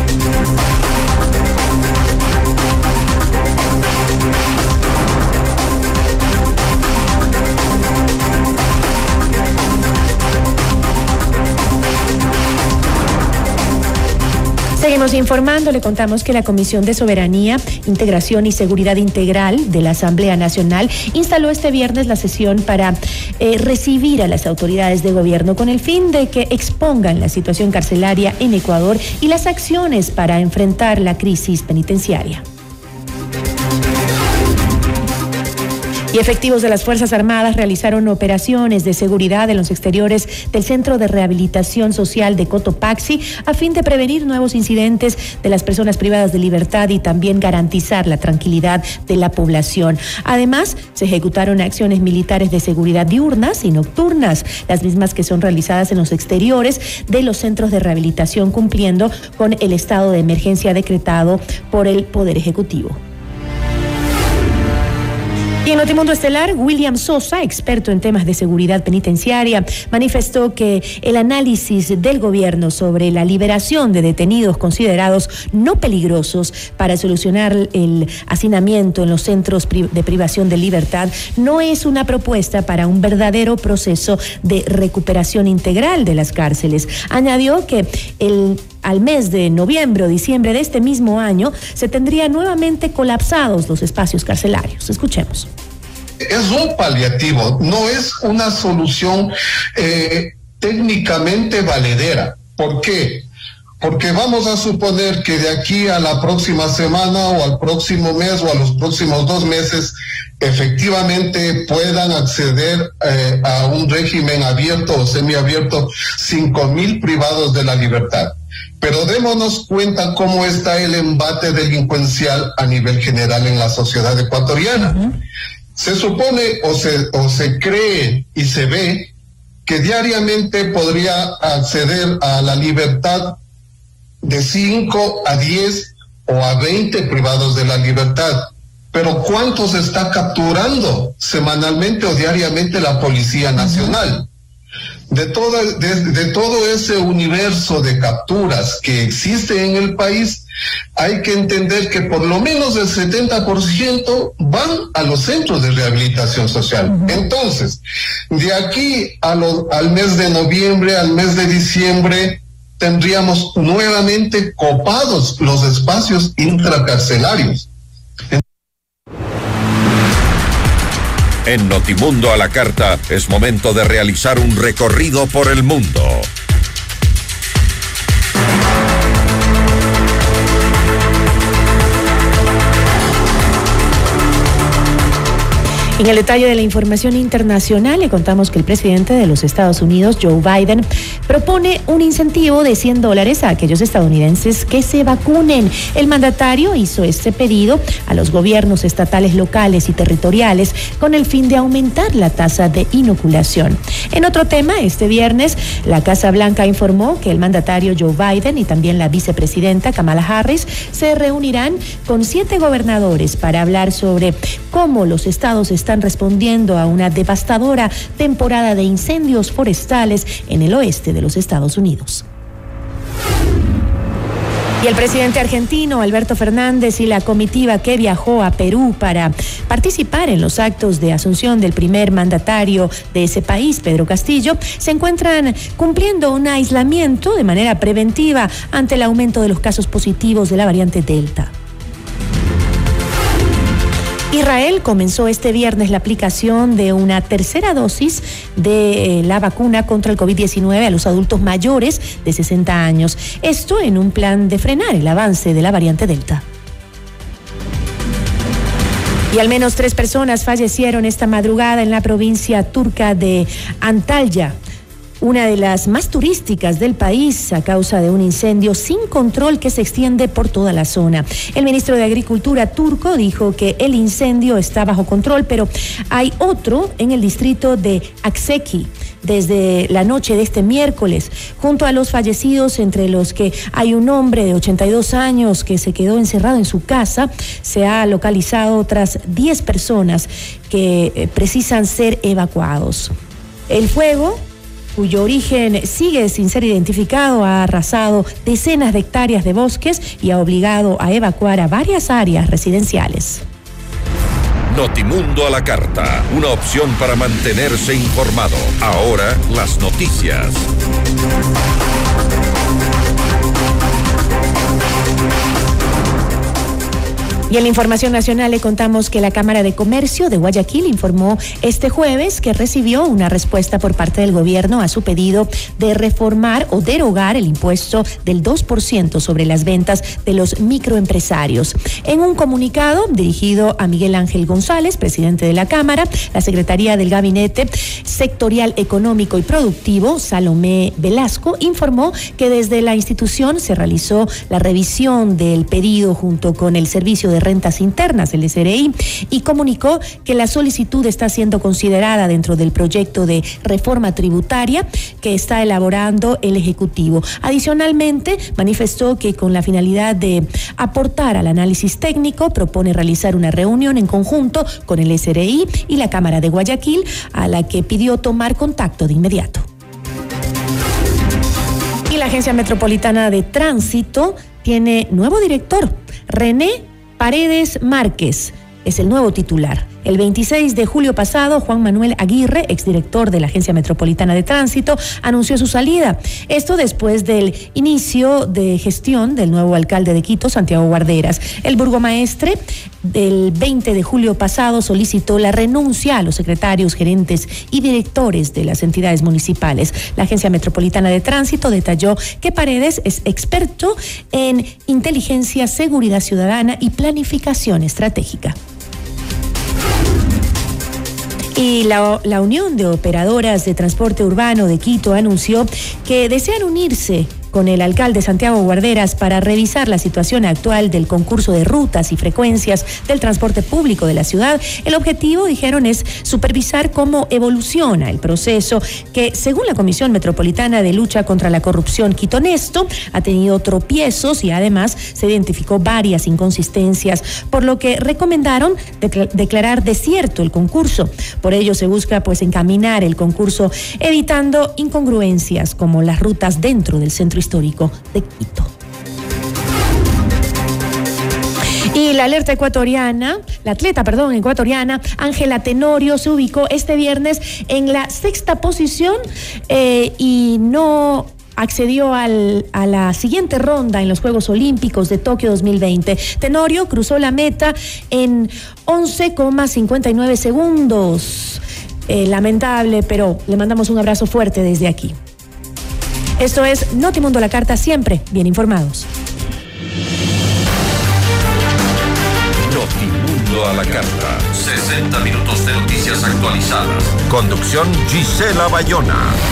Seguimos informando, le contamos que la Comisión de Soberanía, Integración y Seguridad Integral de la Asamblea Nacional instaló este viernes la sesión para eh, recibir a las autoridades de gobierno con el fin de que expongan la situación carcelaria en Ecuador y las acciones para enfrentar la crisis penitenciaria. Y efectivos de las Fuerzas Armadas realizaron operaciones de seguridad en los exteriores del Centro de Rehabilitación Social de Cotopaxi a fin de prevenir nuevos incidentes de las personas privadas de libertad y también garantizar la tranquilidad de la población. Además, se ejecutaron acciones militares de seguridad diurnas y nocturnas, las mismas que son realizadas en los exteriores de los centros de rehabilitación, cumpliendo con el estado de emergencia decretado por el Poder Ejecutivo. Y en Notimundo Estelar, William Sosa, experto en temas de seguridad penitenciaria, manifestó que el análisis del gobierno sobre la liberación de detenidos considerados no peligrosos para solucionar el hacinamiento en los centros de privación de libertad no es una propuesta para un verdadero proceso de recuperación integral de las cárceles. Añadió que el al mes de noviembre o diciembre de este mismo año se tendrían nuevamente colapsados los espacios carcelarios. Escuchemos. es un paliativo, no es una solución eh, técnicamente valedera. ¿Por qué? Porque vamos a suponer que de aquí a la próxima semana o al próximo mes o a los próximos dos meses efectivamente puedan acceder eh, a un régimen abierto o semiabierto cinco mil privados de la libertad. Pero démonos cuenta cómo está el embate delincuencial a nivel general en la sociedad ecuatoriana. Uh-huh. Se supone o se, o se cree y se ve que diariamente podría acceder a la libertad de cinco a diez o a veinte privados de la libertad. Pero ¿cuántos está capturando semanalmente o diariamente la Policía Nacional? De, toda, de, de todo ese universo de capturas que existe en el país, hay que entender que por lo menos el setenta por ciento van a los centros de rehabilitación social. Uh-huh. Entonces, de aquí a lo, al mes de noviembre, al mes de diciembre, tendríamos nuevamente copados los espacios intracarcelarios. En Notimundo a la Carta es momento de realizar un recorrido por el mundo. En el detalle de la información internacional le contamos que el presidente de los Estados Unidos, Joe Biden, propone un incentivo de cien dólares a aquellos estadounidenses que se vacunen. El mandatario hizo este pedido a los gobiernos estatales, locales y territoriales con el fin de aumentar la tasa de inoculación. En otro tema, este viernes, la Casa Blanca informó que el mandatario Joe Biden y también la vicepresidenta Kamala Harris se reunirán con siete gobernadores para hablar sobre cómo los estados están están respondiendo a una devastadora temporada de incendios forestales en el oeste de los Estados Unidos. Y el presidente argentino Alberto Fernández y la comitiva que viajó a Perú para participar en los actos de asunción del primer mandatario de ese país, Pedro Castillo, se encuentran cumpliendo un aislamiento de manera preventiva ante el aumento de los casos positivos de la variante Delta. Israel comenzó este viernes la aplicación de una tercera dosis de la vacuna contra el COVID diecinueve a los adultos mayores de sesenta años. Esto en un plan de frenar el avance de la variante Delta. Y al menos tres personas fallecieron esta madrugada en la provincia turca de Antalya, una de las más turísticas del país, a causa de un incendio sin control que se extiende por toda la zona. El ministro de Agricultura turco dijo que el incendio está bajo control, pero hay otro en el distrito de Akseki desde la noche de este miércoles. Junto a los fallecidos, entre los que hay un hombre de ochenta y dos años que se quedó encerrado en su casa, se ha localizado otras diez personas que eh, precisan ser evacuados. El fuego, cuyo origen sigue sin ser identificado, ha arrasado decenas de hectáreas de bosques y ha obligado a evacuar a varias áreas residenciales. Notimundo a la Carta, una opción para mantenerse informado. Ahora las noticias. Y en la información nacional le contamos que la Cámara de Comercio de Guayaquil informó este jueves que recibió una respuesta por parte del gobierno a su pedido de reformar o derogar el impuesto del dos por ciento sobre las ventas de los microempresarios. En un comunicado dirigido a Miguel Ángel González, presidente de la Cámara, la Secretaría del Gabinete Sectorial Económico y Productivo, Salomé Velasco, informó que desde la institución se realizó la revisión del pedido junto con el Servicio de Rentas Internas, el S R I, y comunicó que la solicitud está siendo considerada dentro del proyecto de reforma tributaria que está elaborando el Ejecutivo. Adicionalmente, manifestó que con la finalidad de aportar al análisis técnico, propone realizar una reunión en conjunto con el S R I y la Cámara de Guayaquil, a la que pidió tomar contacto de inmediato. Y la Agencia Metropolitana de Tránsito tiene nuevo director. René Paredes Márquez es el nuevo titular. El veintiséis de julio pasado, Juan Manuel Aguirre, exdirector de la Agencia Metropolitana de Tránsito, anunció su salida. Esto después del inicio de gestión del nuevo alcalde de Quito, Santiago Guarderas. El burgomaestre del veinte de julio pasado solicitó la renuncia a los secretarios, gerentes y directores de las entidades municipales. La Agencia Metropolitana de Tránsito detalló que Paredes es experto en inteligencia, seguridad ciudadana y planificación estratégica. Y la, la Unión de Operadoras de Transporte Urbano de Quito anunció que desean unirse con el alcalde Santiago Guarderas para revisar la situación actual del concurso de rutas y frecuencias del transporte público de la ciudad. El objetivo, dijeron, es supervisar cómo evoluciona el proceso que, según la Comisión Metropolitana de Lucha contra la Corrupción Quitonesto, ha tenido tropiezos y además se identificó varias inconsistencias, por lo que recomendaron decl- declarar desierto el concurso. Por ello se busca pues encaminar el concurso evitando incongruencias como las rutas dentro del centro histórico de Quito. Y la alerta ecuatoriana, la atleta, perdón, ecuatoriana, Ángela Tenorio, se ubicó este viernes en la sexta posición eh, y no accedió al, a la siguiente ronda en los Juegos Olímpicos de Tokio dos mil veinte. Tenorio cruzó la meta en once coma cincuenta y nueve segundos. Eh, lamentable, pero le mandamos un abrazo fuerte desde aquí. Esto es Notimundo a la Carta, siempre bien informados. Notimundo a la Carta. sesenta minutos de noticias actualizadas. Conducción Gisela Bayona.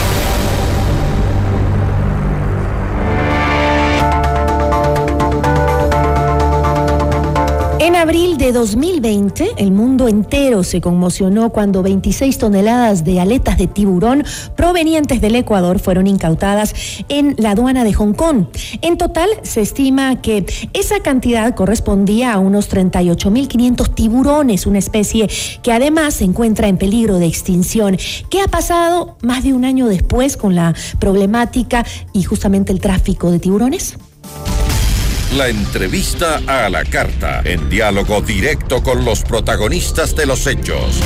En abril de dos mil veinte, el mundo entero se conmocionó cuando veintiséis toneladas de aletas de tiburón provenientes del Ecuador fueron incautadas en la aduana de Hong Kong. En total, se estima que esa cantidad correspondía a unos treinta y ocho mil quinientos tiburones, una especie que además se encuentra en peligro de extinción. ¿Qué ha pasado más de un año después con la problemática y justamente el tráfico de tiburones? La entrevista a la carta, en diálogo directo con los protagonistas de los hechos.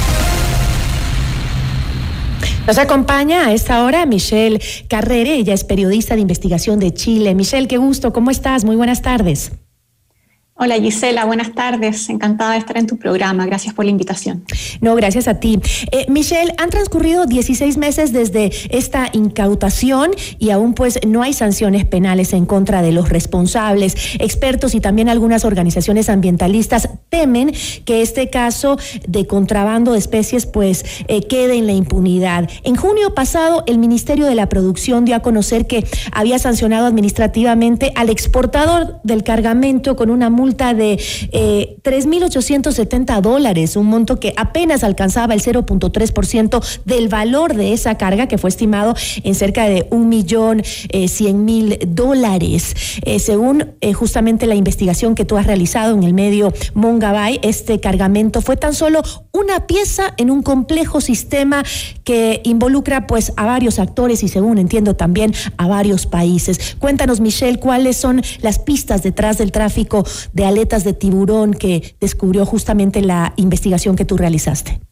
Nos acompaña a esta hora Michelle Carrere, ella es periodista de investigación de Chile. Michelle, qué gusto, ¿cómo estás? Muy buenas tardes. Hola Gisela, buenas tardes, encantada de estar en tu programa, gracias por la invitación. No, gracias a ti. Eh, Michelle, han transcurrido dieciséis meses desde esta incautación y aún pues no hay sanciones penales en contra de los responsables. Expertos y también algunas organizaciones ambientalistas temen que este caso de contrabando de especies pues eh, quede en la impunidad. En junio pasado, el Ministerio de la Producción dio a conocer que había sancionado administrativamente al exportador del cargamento con una multa de eh, tres mil ochocientos setenta dólares, un monto que apenas alcanzaba el cero punto tres por ciento del valor de esa carga, que fue estimado en cerca de un millón cien mil dólares. Eh, según eh, justamente la investigación que tú has realizado en el medio Mongabay, este cargamento fue tan solo una pieza en un complejo sistema que involucra pues a varios actores y, según entiendo, también a varios países. Cuéntanos, Michelle, cuáles son las pistas detrás del tráfico de aletas de tiburón que descubrió justamente la investigación que tú realizaste.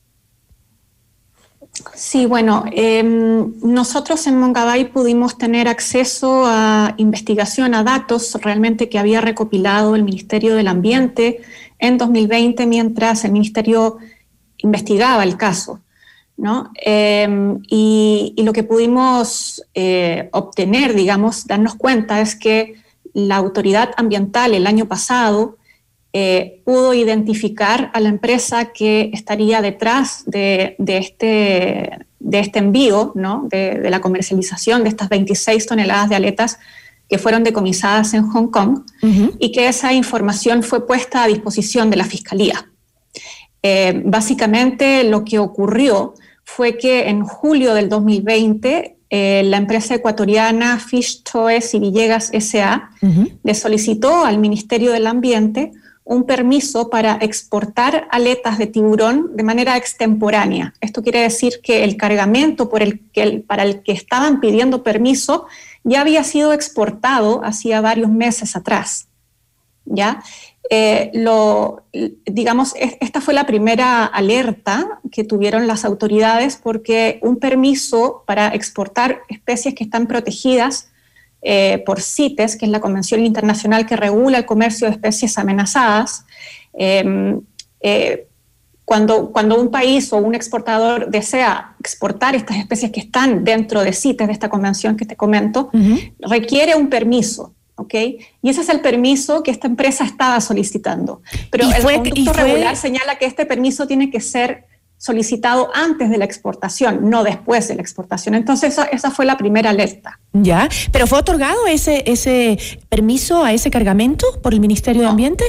Sí, bueno, eh, nosotros en Mongabay pudimos tener acceso a investigación, a datos realmente que había recopilado el Ministerio del Ambiente en dos mil veinte mientras el Ministerio investigaba el caso, ¿no? Eh, y, y lo que pudimos eh, obtener, digamos, darnos cuenta es que la autoridad ambiental el año pasado eh, pudo identificar a la empresa que estaría detrás de, de, este, de este envío, ¿no? de, de la comercialización de estas veintiséis toneladas de aletas que fueron decomisadas en Hong Kong, uh-huh. y que esa información fue puesta a disposición de la Fiscalía. Eh, básicamente lo que ocurrió fue que en julio del dos mil veinte Eh, la empresa ecuatoriana Fish Toes y Villegas S A Uh-huh. le solicitó al Ministerio del Ambiente un permiso para exportar aletas de tiburón de manera extemporánea. Esto quiere decir que el cargamento por el que el, para el que estaban pidiendo permiso ya había sido exportado hacía varios meses atrás, ¿ya? Eh, lo, digamos, esta fue la primera alerta que tuvieron las autoridades porque un permiso para exportar especies que están protegidas eh, por CITES, que es la Convención Internacional que regula el comercio de especies amenazadas, eh, eh, cuando, cuando un país o un exportador desea exportar estas especies que están dentro de CITES, de esta convención que te comento, uh-huh. requiere un permiso. ¿Okay? Y ese es el permiso que esta empresa estaba solicitando. Pero el fue, conducto fue... regular señala que este permiso tiene que ser solicitado antes de la exportación, no después de la exportación. Entonces esa, esa fue la primera alerta. Ya, ¿pero fue otorgado ese, ese permiso a ese cargamento por el Ministerio no. de Ambiente?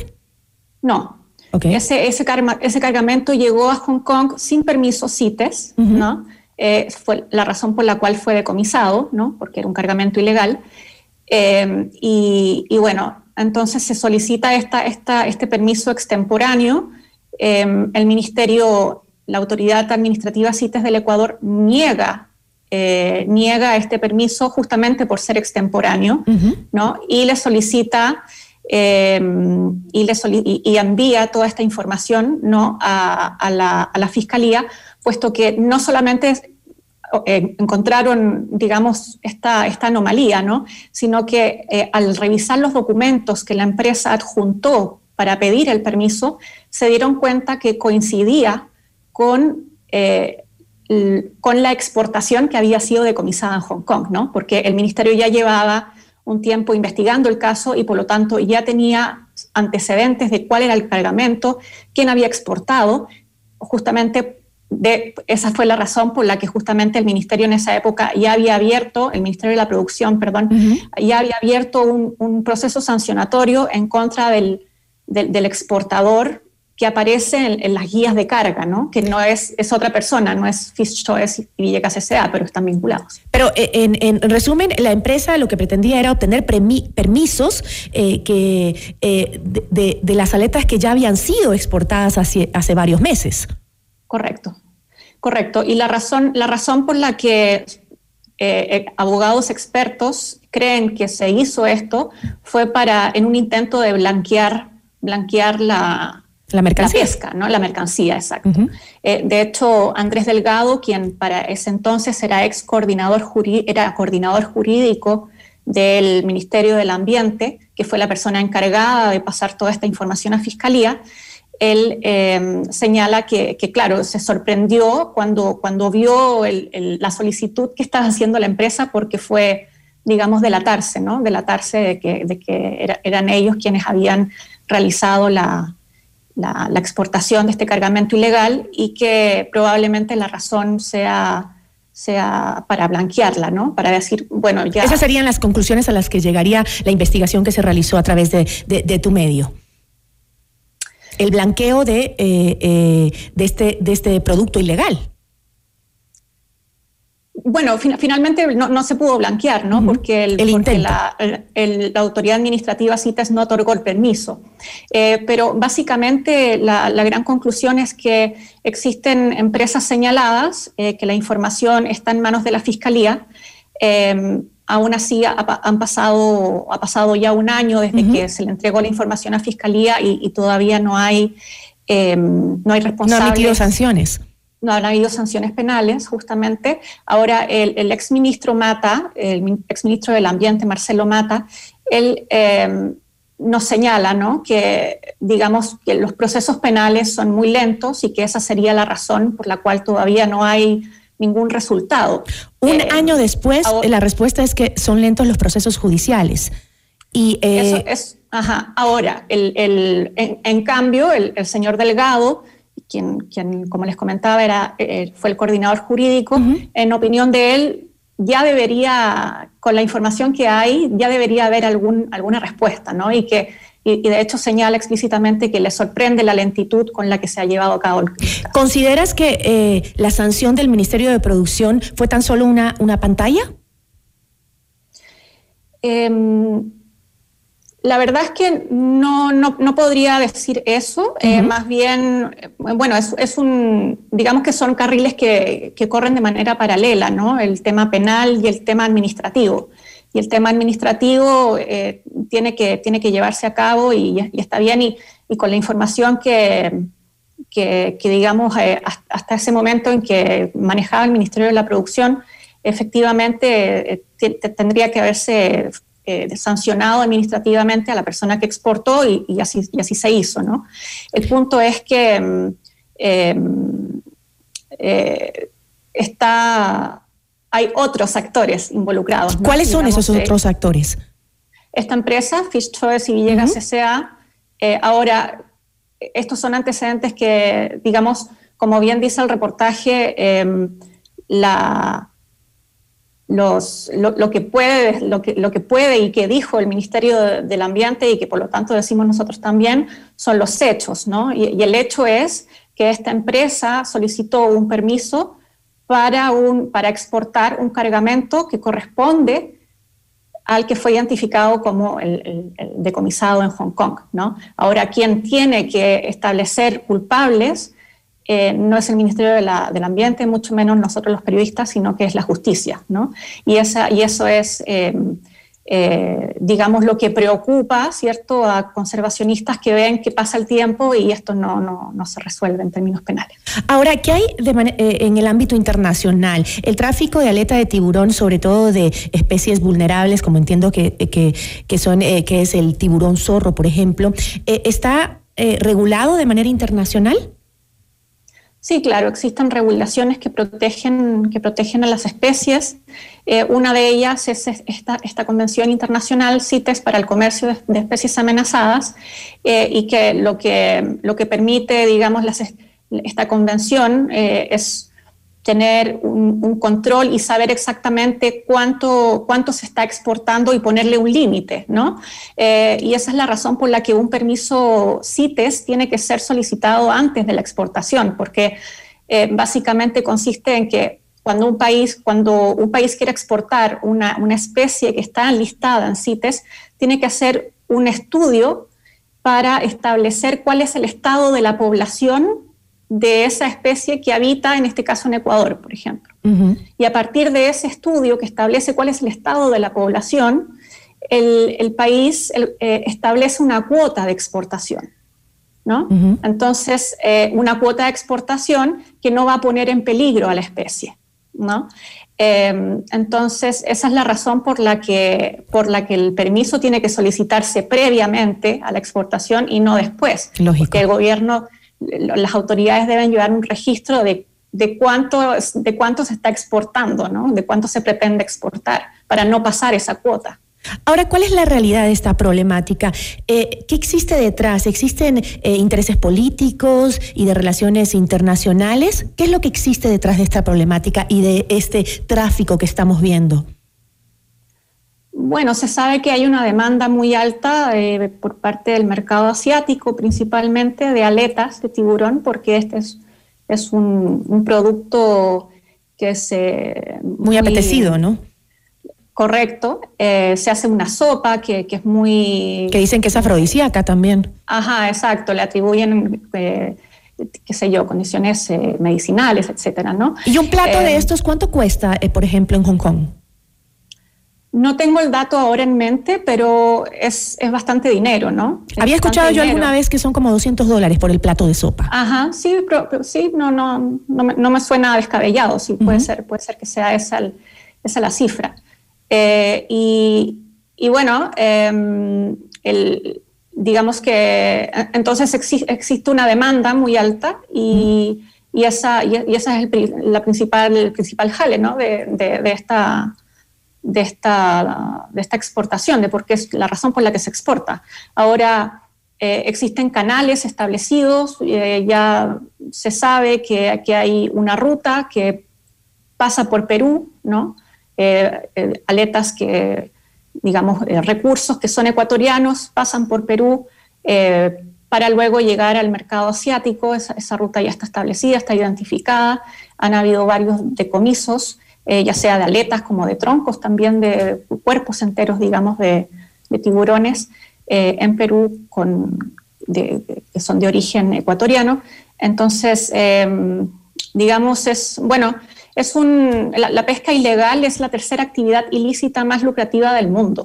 No. Okay. Ese, ese, carma, ese cargamento llegó a Hong Kong sin permiso CITES, uh-huh. ¿no? Eh, fue la razón por la cual fue decomisado, ¿no? Porque era un cargamento ilegal. Eh, y, y bueno, entonces se solicita esta, esta, este permiso extemporáneo. Eh, el Ministerio, la Autoridad Administrativa CITES del Ecuador niega, eh, niega este permiso justamente por ser extemporáneo, uh-huh. ¿no? Y le solicita eh, y, le soli- y, y envía toda esta información, ¿no? a, a, la, a la Fiscalía, puesto que no solamente es, Eh, encontraron, digamos, esta, esta anomalía, ¿no? Sino que eh, al revisar los documentos que la empresa adjuntó para pedir el permiso, se dieron cuenta que coincidía con, eh, l- con la exportación que había sido decomisada en Hong Kong, ¿no? Porque el ministerio ya llevaba un tiempo investigando el caso y por lo tanto ya tenía antecedentes de cuál era el cargamento, quién había exportado, justamente. De, esa fue la razón por la que justamente el ministerio en esa época ya había abierto, el Ministerio de la Producción, perdón, uh-huh. ya había abierto un, un proceso sancionatorio en contra del, del, del exportador que aparece en, en las guías de carga, ¿no? Que no es, es otra persona, no es Fish Choice y Villegas S A, pero están vinculados. Pero en, en resumen, la empresa lo que pretendía era obtener premi- permisos eh, que, eh, de, de, de las aletas que ya habían sido exportadas hace, hace varios meses. Correcto, correcto. Y la razón, la razón por la que eh, abogados expertos creen que se hizo esto fue para, en un intento de blanquear, blanquear la, la mercancía, la pesca, ¿no? La mercancía, exacto. Uh-huh. Eh, de hecho, Andrés Delgado, quien para ese entonces era ex coordinador jurí- era coordinador jurídico del Ministerio del Ambiente, que fue la persona encargada de pasar toda esta información a Fiscalía. Él eh, señala que, que, claro, se sorprendió cuando, cuando vio el, el, la solicitud que estaba haciendo la empresa porque fue, digamos, delatarse, ¿no? Delatarse de que, de que era, eran ellos quienes habían realizado la, la, la exportación de este cargamento ilegal y que probablemente la razón sea, sea para blanquearla, ¿no? Para decir, bueno, ya... Esas serían las conclusiones a las que llegaría la investigación que se realizó a través de, de, de tu medio. El blanqueo de, eh, eh, de, este, de este producto ilegal. Bueno, fin- finalmente no, no se pudo blanquear, ¿no? Uh-huh. Porque, el, el porque la, el, la autoridad administrativa CITES no otorgó el permiso. Eh, pero básicamente la, la gran conclusión es que existen empresas señaladas, eh, que la información está en manos de la Fiscalía. Eh, Aún así, ha, han pasado, ha pasado ya un año desde uh-huh. que se le entregó la información a Fiscalía y, y todavía no hay, eh, no hay responsables. No han emitido sanciones. No han habido sanciones penales, justamente. Ahora, el, el exministro Mata, el exministro del Ambiente, Marcelo Mata, él eh, nos señala, ¿no? que, digamos, que los procesos penales son muy lentos y que esa sería la razón por la cual todavía no hay ningún resultado. Un eh, año después, ahora, la respuesta es que son lentos los procesos judiciales. Y, eh, eso es, ajá. Ahora, el, el, en, en cambio, el, el señor Delgado, quien, quien, como les comentaba, era, eh, fue el coordinador jurídico, uh-huh. en opinión de él, ya debería, con la información que hay, ya debería haber algún, alguna respuesta, ¿no? Y que Y, y de hecho señala explícitamente que le sorprende la lentitud con la que se ha llevado a cabo el caso. ¿Consideras que eh, la sanción del Ministerio de Producción fue tan solo una, una pantalla? Eh, la verdad es que no, no, no podría decir eso, uh-huh. eh, más bien, bueno, es, es un, digamos que son carriles que, que corren de manera paralela, ¿no? El tema penal y el tema administrativo. Y el tema administrativo eh, tiene que, tiene que llevarse a cabo y, y está bien, y, y con la información que, que, que digamos, eh, hasta ese momento en que manejaba el Ministerio de la Producción, efectivamente eh, t- tendría que haberse eh, sancionado administrativamente a la persona que exportó y, y, así, y así se hizo, ¿no? El punto es que eh, eh, está, hay otros actores involucrados, ¿no? ¿Cuáles son Digamos, esos otros eh, actores? Esta empresa, Fish Choice y Villegas uh-huh. S A, eh, ahora, estos son antecedentes que, digamos, como bien dice el reportaje, eh, la, los, lo, lo, que puede, lo, que, lo que puede y que dijo el Ministerio de, del Ambiente y que por lo tanto decimos nosotros también, son los hechos, ¿no? Y, y el hecho es que esta empresa solicitó un permiso para, un, para exportar un cargamento que corresponde al que fue identificado como el, el, el decomisado en Hong Kong, ¿no? Ahora, quien tiene que establecer culpables eh, no es el Ministerio de la, del Ambiente, mucho menos nosotros los periodistas, sino que es la justicia, ¿no? Y, esa, y eso es, eh, eh, digamos, lo que preocupa, ¿cierto?, a conservacionistas que ven que pasa el tiempo y esto no, no, no se resuelve en términos penales. Ahora, ¿qué hay de man- eh, en el ámbito internacional? El tráfico de aleta de tiburón, sobre todo de especies vulnerables, como entiendo que, que, que, son, eh, que es el tiburón zorro, por ejemplo, eh, ¿está eh, regulado de manera internacional? Sí, claro, existen regulaciones que protegen, que protegen a las especies. Eh, una de ellas es esta, esta Convención Internacional CITES para el comercio de, de especies amenazadas eh, y que lo, que lo que permite, digamos, las, esta convención eh, es tener un, un control y saber exactamente cuánto, cuánto se está exportando y ponerle un límite, ¿no? Eh, y esa es la razón por la que un permiso CITES tiene que ser solicitado antes de la exportación, porque eh, básicamente consiste en que cuando un país, cuando un país quiere exportar una, una especie que está enlistada en CITES, tiene que hacer un estudio para establecer cuál es el estado de la población de esa especie que habita, en este caso en Ecuador, por ejemplo. Uh-huh. Y a partir de ese estudio que establece cuál es el estado de la población, el, el país el, eh, establece una cuota de exportación, ¿no? Uh-huh. Entonces, eh, una cuota de exportación que no va a poner en peligro a la especie, ¿no? Eh, entonces, esa es la razón por la que, por la que el permiso tiene que solicitarse previamente a la exportación y no después. Lógico. Porque el gobierno, las autoridades deben llevar un registro de, de, cuánto, de cuánto se está exportando, ¿no? De cuánto se pretende exportar, para no pasar esa cuota. Ahora, ¿cuál es la realidad de esta problemática? Eh, ¿Qué existe detrás? ¿Existen eh, intereses políticos y de relaciones internacionales? ¿Qué es lo que existe detrás de esta problemática y de este tráfico que estamos viendo? Bueno, se sabe que hay una demanda muy alta eh, por parte del mercado asiático, principalmente de aletas de tiburón, porque este es, es un, un producto que es eh, muy, muy apetecido, ¿no? Correcto. Eh, se hace una sopa que, que es muy... Que dicen que es afrodisíaca también. Ajá, exacto. Le atribuyen, eh, qué sé yo, condiciones eh, medicinales, etcétera, ¿no? ¿Y un plato eh, de estos cuánto cuesta, eh, por ejemplo, en Hong Kong? No tengo el dato ahora en mente, pero es, es bastante dinero, ¿no? Es Había escuchado yo dinero. alguna vez que son como doscientos dólares por el plato de sopa. Ajá, sí, pero, pero sí, no, no, no, me, no me suena descabellado, sí, uh-huh. puede ser, puede ser que sea esa, esa la cifra. Eh, y, y bueno, eh, el, digamos que entonces exi- existe una demanda muy alta y, uh-huh. y esa, y, y esa es el, la principal, el principal jale, ¿no? de, de, de esta... De esta, de esta exportación, de por qué es la razón por la que se exporta. Ahora, eh, existen canales establecidos, eh, ya se sabe que, que hay una ruta que pasa por Perú, ¿no? Eh, eh, aletas que, digamos, eh, recursos que son ecuatorianos pasan por Perú eh, para luego llegar al mercado asiático. Esa, esa ruta ya está establecida, está identificada, han habido varios decomisos, Eh, ya sea de aletas como de troncos, también de cuerpos enteros, digamos, de, de tiburones eh, en Perú con, de, de, que son de origen ecuatoriano. Entonces, eh, digamos, es, bueno, es un, la, la pesca ilegal es la tercera actividad ilícita más lucrativa del mundo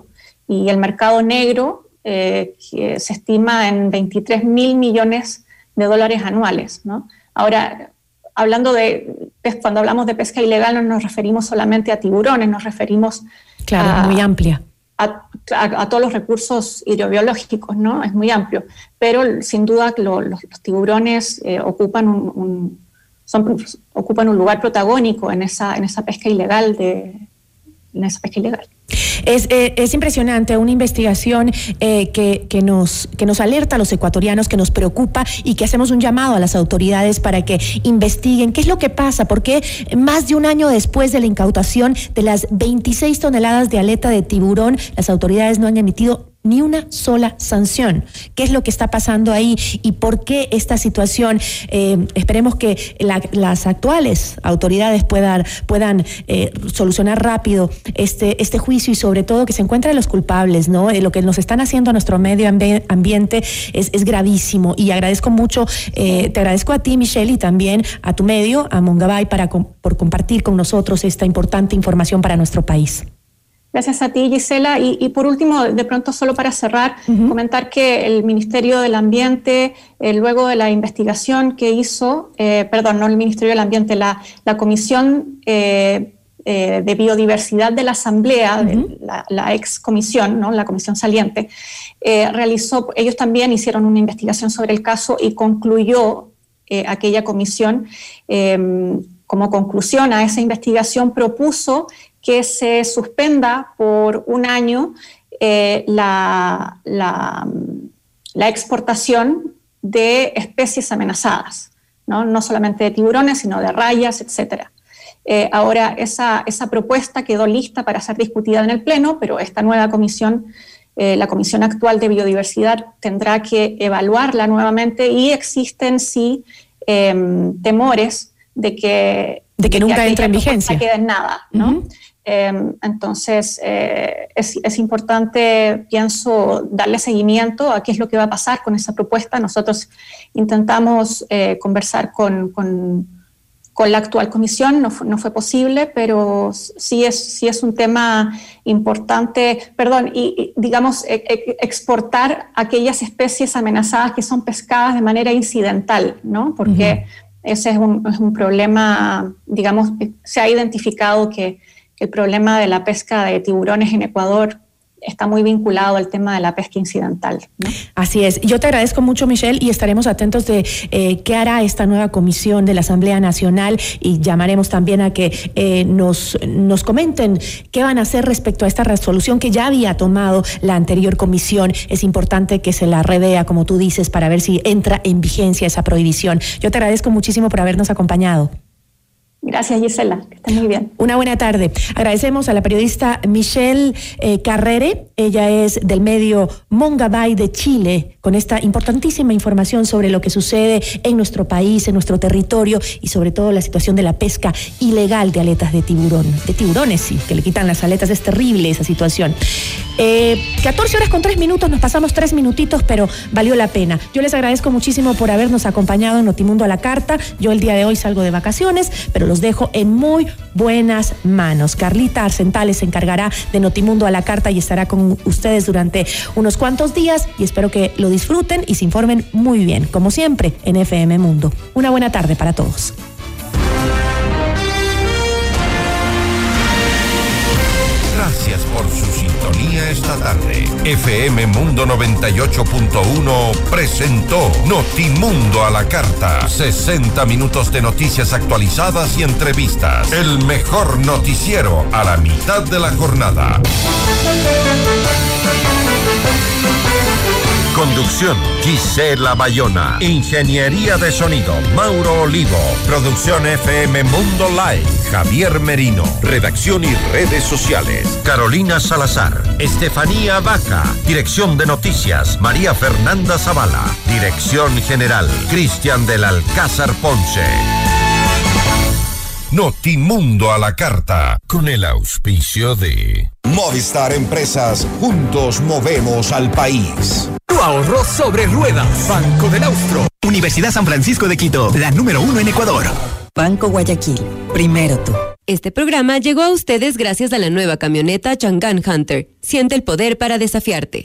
y el mercado negro eh, que se estima en veintitrés mil millones de dólares anuales, ¿no? Ahora, hablando de, cuando hablamos de pesca ilegal no nos referimos solamente a tiburones, nos referimos claro, a, muy amplia. A, a, a todos los recursos hidrobiológicos, ¿no? Es muy amplio, pero sin duda lo, los, los tiburones eh, ocupan un, un son, ocupan un lugar protagónico en esa, en esa pesca ilegal de, en esa pesca ilegal. Es, eh, es impresionante, una investigación eh, que, que, nos, que nos alerta a los ecuatorianos, que nos preocupa y que hacemos un llamado a las autoridades para que investiguen qué es lo que pasa, porque más de un año después de la incautación de las veintiséis toneladas de aleta de tiburón, las autoridades no han emitido ni una sola sanción. ¿Qué es lo que está pasando ahí y por qué esta situación? Eh, esperemos que la, las actuales autoridades puedan, puedan eh, solucionar rápido este, este juicio y sobre todo que se encuentren los culpables, ¿no? Eh, lo que nos están haciendo a nuestro medio ambi- ambiente es, es gravísimo y agradezco mucho, eh, te agradezco a ti, Michelle, y también a tu medio, a Mongabay, para, por compartir con nosotros esta importante información para nuestro país. Gracias a ti, Gisela. Y, y por último, de pronto, solo para cerrar, uh-huh. comentar que el Ministerio del Ambiente, eh, luego de la investigación que hizo, eh, perdón, no el Ministerio del Ambiente, la, la Comisión eh, eh, de Biodiversidad de la Asamblea, uh-huh. de la, la ex comisión, ¿no? La comisión saliente, eh, realizó, ellos también hicieron una investigación sobre el caso y concluyó eh, aquella comisión, eh, como conclusión a esa investigación, propuso que se suspenda por un año eh, la, la, la exportación de especies amenazadas, ¿no? No solamente de tiburones, sino de rayas, etcétera. Eh, ahora, esa, esa propuesta quedó lista para ser discutida en el Pleno, pero esta nueva comisión, eh, la Comisión actual de Biodiversidad, tendrá que evaluarla nuevamente y existen sí eh, temores de que, de que de nunca que entre en vigencia. No quede en nada, ¿no? Uh-huh. Eh, entonces, eh, es, es importante, pienso, darle seguimiento a qué es lo que va a pasar con esa propuesta. Nosotros intentamos eh, conversar con, con, con la actual comisión, no fue, no fue posible, pero sí es, sí es un tema importante, perdón, y, y digamos, e, e, exportar aquellas especies amenazadas que son pescadas de manera incidental, ¿no? Porque uh-huh. ese es un, es un problema, digamos, se ha identificado que el problema de la pesca de tiburones en Ecuador está muy vinculado al tema de la pesca incidental, ¿no? Así es. Yo te agradezco mucho, Michelle, y estaremos atentos de eh, qué hará esta nueva comisión de la Asamblea Nacional y llamaremos también a que eh, nos, nos comenten qué van a hacer respecto a esta resolución que ya había tomado la anterior comisión. Es importante que se la revea, como tú dices, para ver si entra en vigencia esa prohibición. Yo te agradezco muchísimo por habernos acompañado. Gracias, Gisela, que esté muy bien. Una buena tarde. Agradecemos a la periodista Michelle eh, Carrere, ella es del medio Mongabay de Chile, con esta importantísima información sobre lo que sucede en nuestro país, en nuestro territorio y sobre todo la situación de la pesca ilegal de aletas de tiburón, de tiburones, sí, que le quitan las aletas, es terrible esa situación. Eh, catorce horas con tres minutos, nos pasamos tres minutitos, pero valió la pena. Yo les agradezco muchísimo por habernos acompañado en Notimundo a la Carta. Yo el día de hoy salgo de vacaciones, pero los dejo en muy buenas manos. Carlita Arcentales se encargará de Notimundo a la Carta y estará con ustedes durante unos cuantos días y espero que lo disfruten y se informen muy bien, como siempre, en F M Mundo. Una buena tarde para todos. Gracias por su sintonía esta tarde. F M Mundo noventa y ocho punto uno presentó Notimundo a la Carta. sesenta minutos de noticias actualizadas y entrevistas. El mejor noticiero a la mitad de la jornada. Conducción, Gisela Bayona. Ingeniería de sonido, Mauro Olivo. Producción F M Mundo Live, Javier Merino. Redacción y redes sociales, Carolina Salazar. Estefanía Vaca. Dirección de noticias, María Fernanda Zavala. Dirección general, Cristian del Alcázar Ponce. Notimundo a la Carta, con el auspicio de Movistar Empresas, juntos movemos al país. Tu ahorro sobre ruedas, Banco del Austro. Universidad San Francisco de Quito, la número uno en Ecuador. Banco Guayaquil, primero tú. Este programa llegó a ustedes gracias a la nueva camioneta Chang'an Hunter. Siente el poder para desafiarte.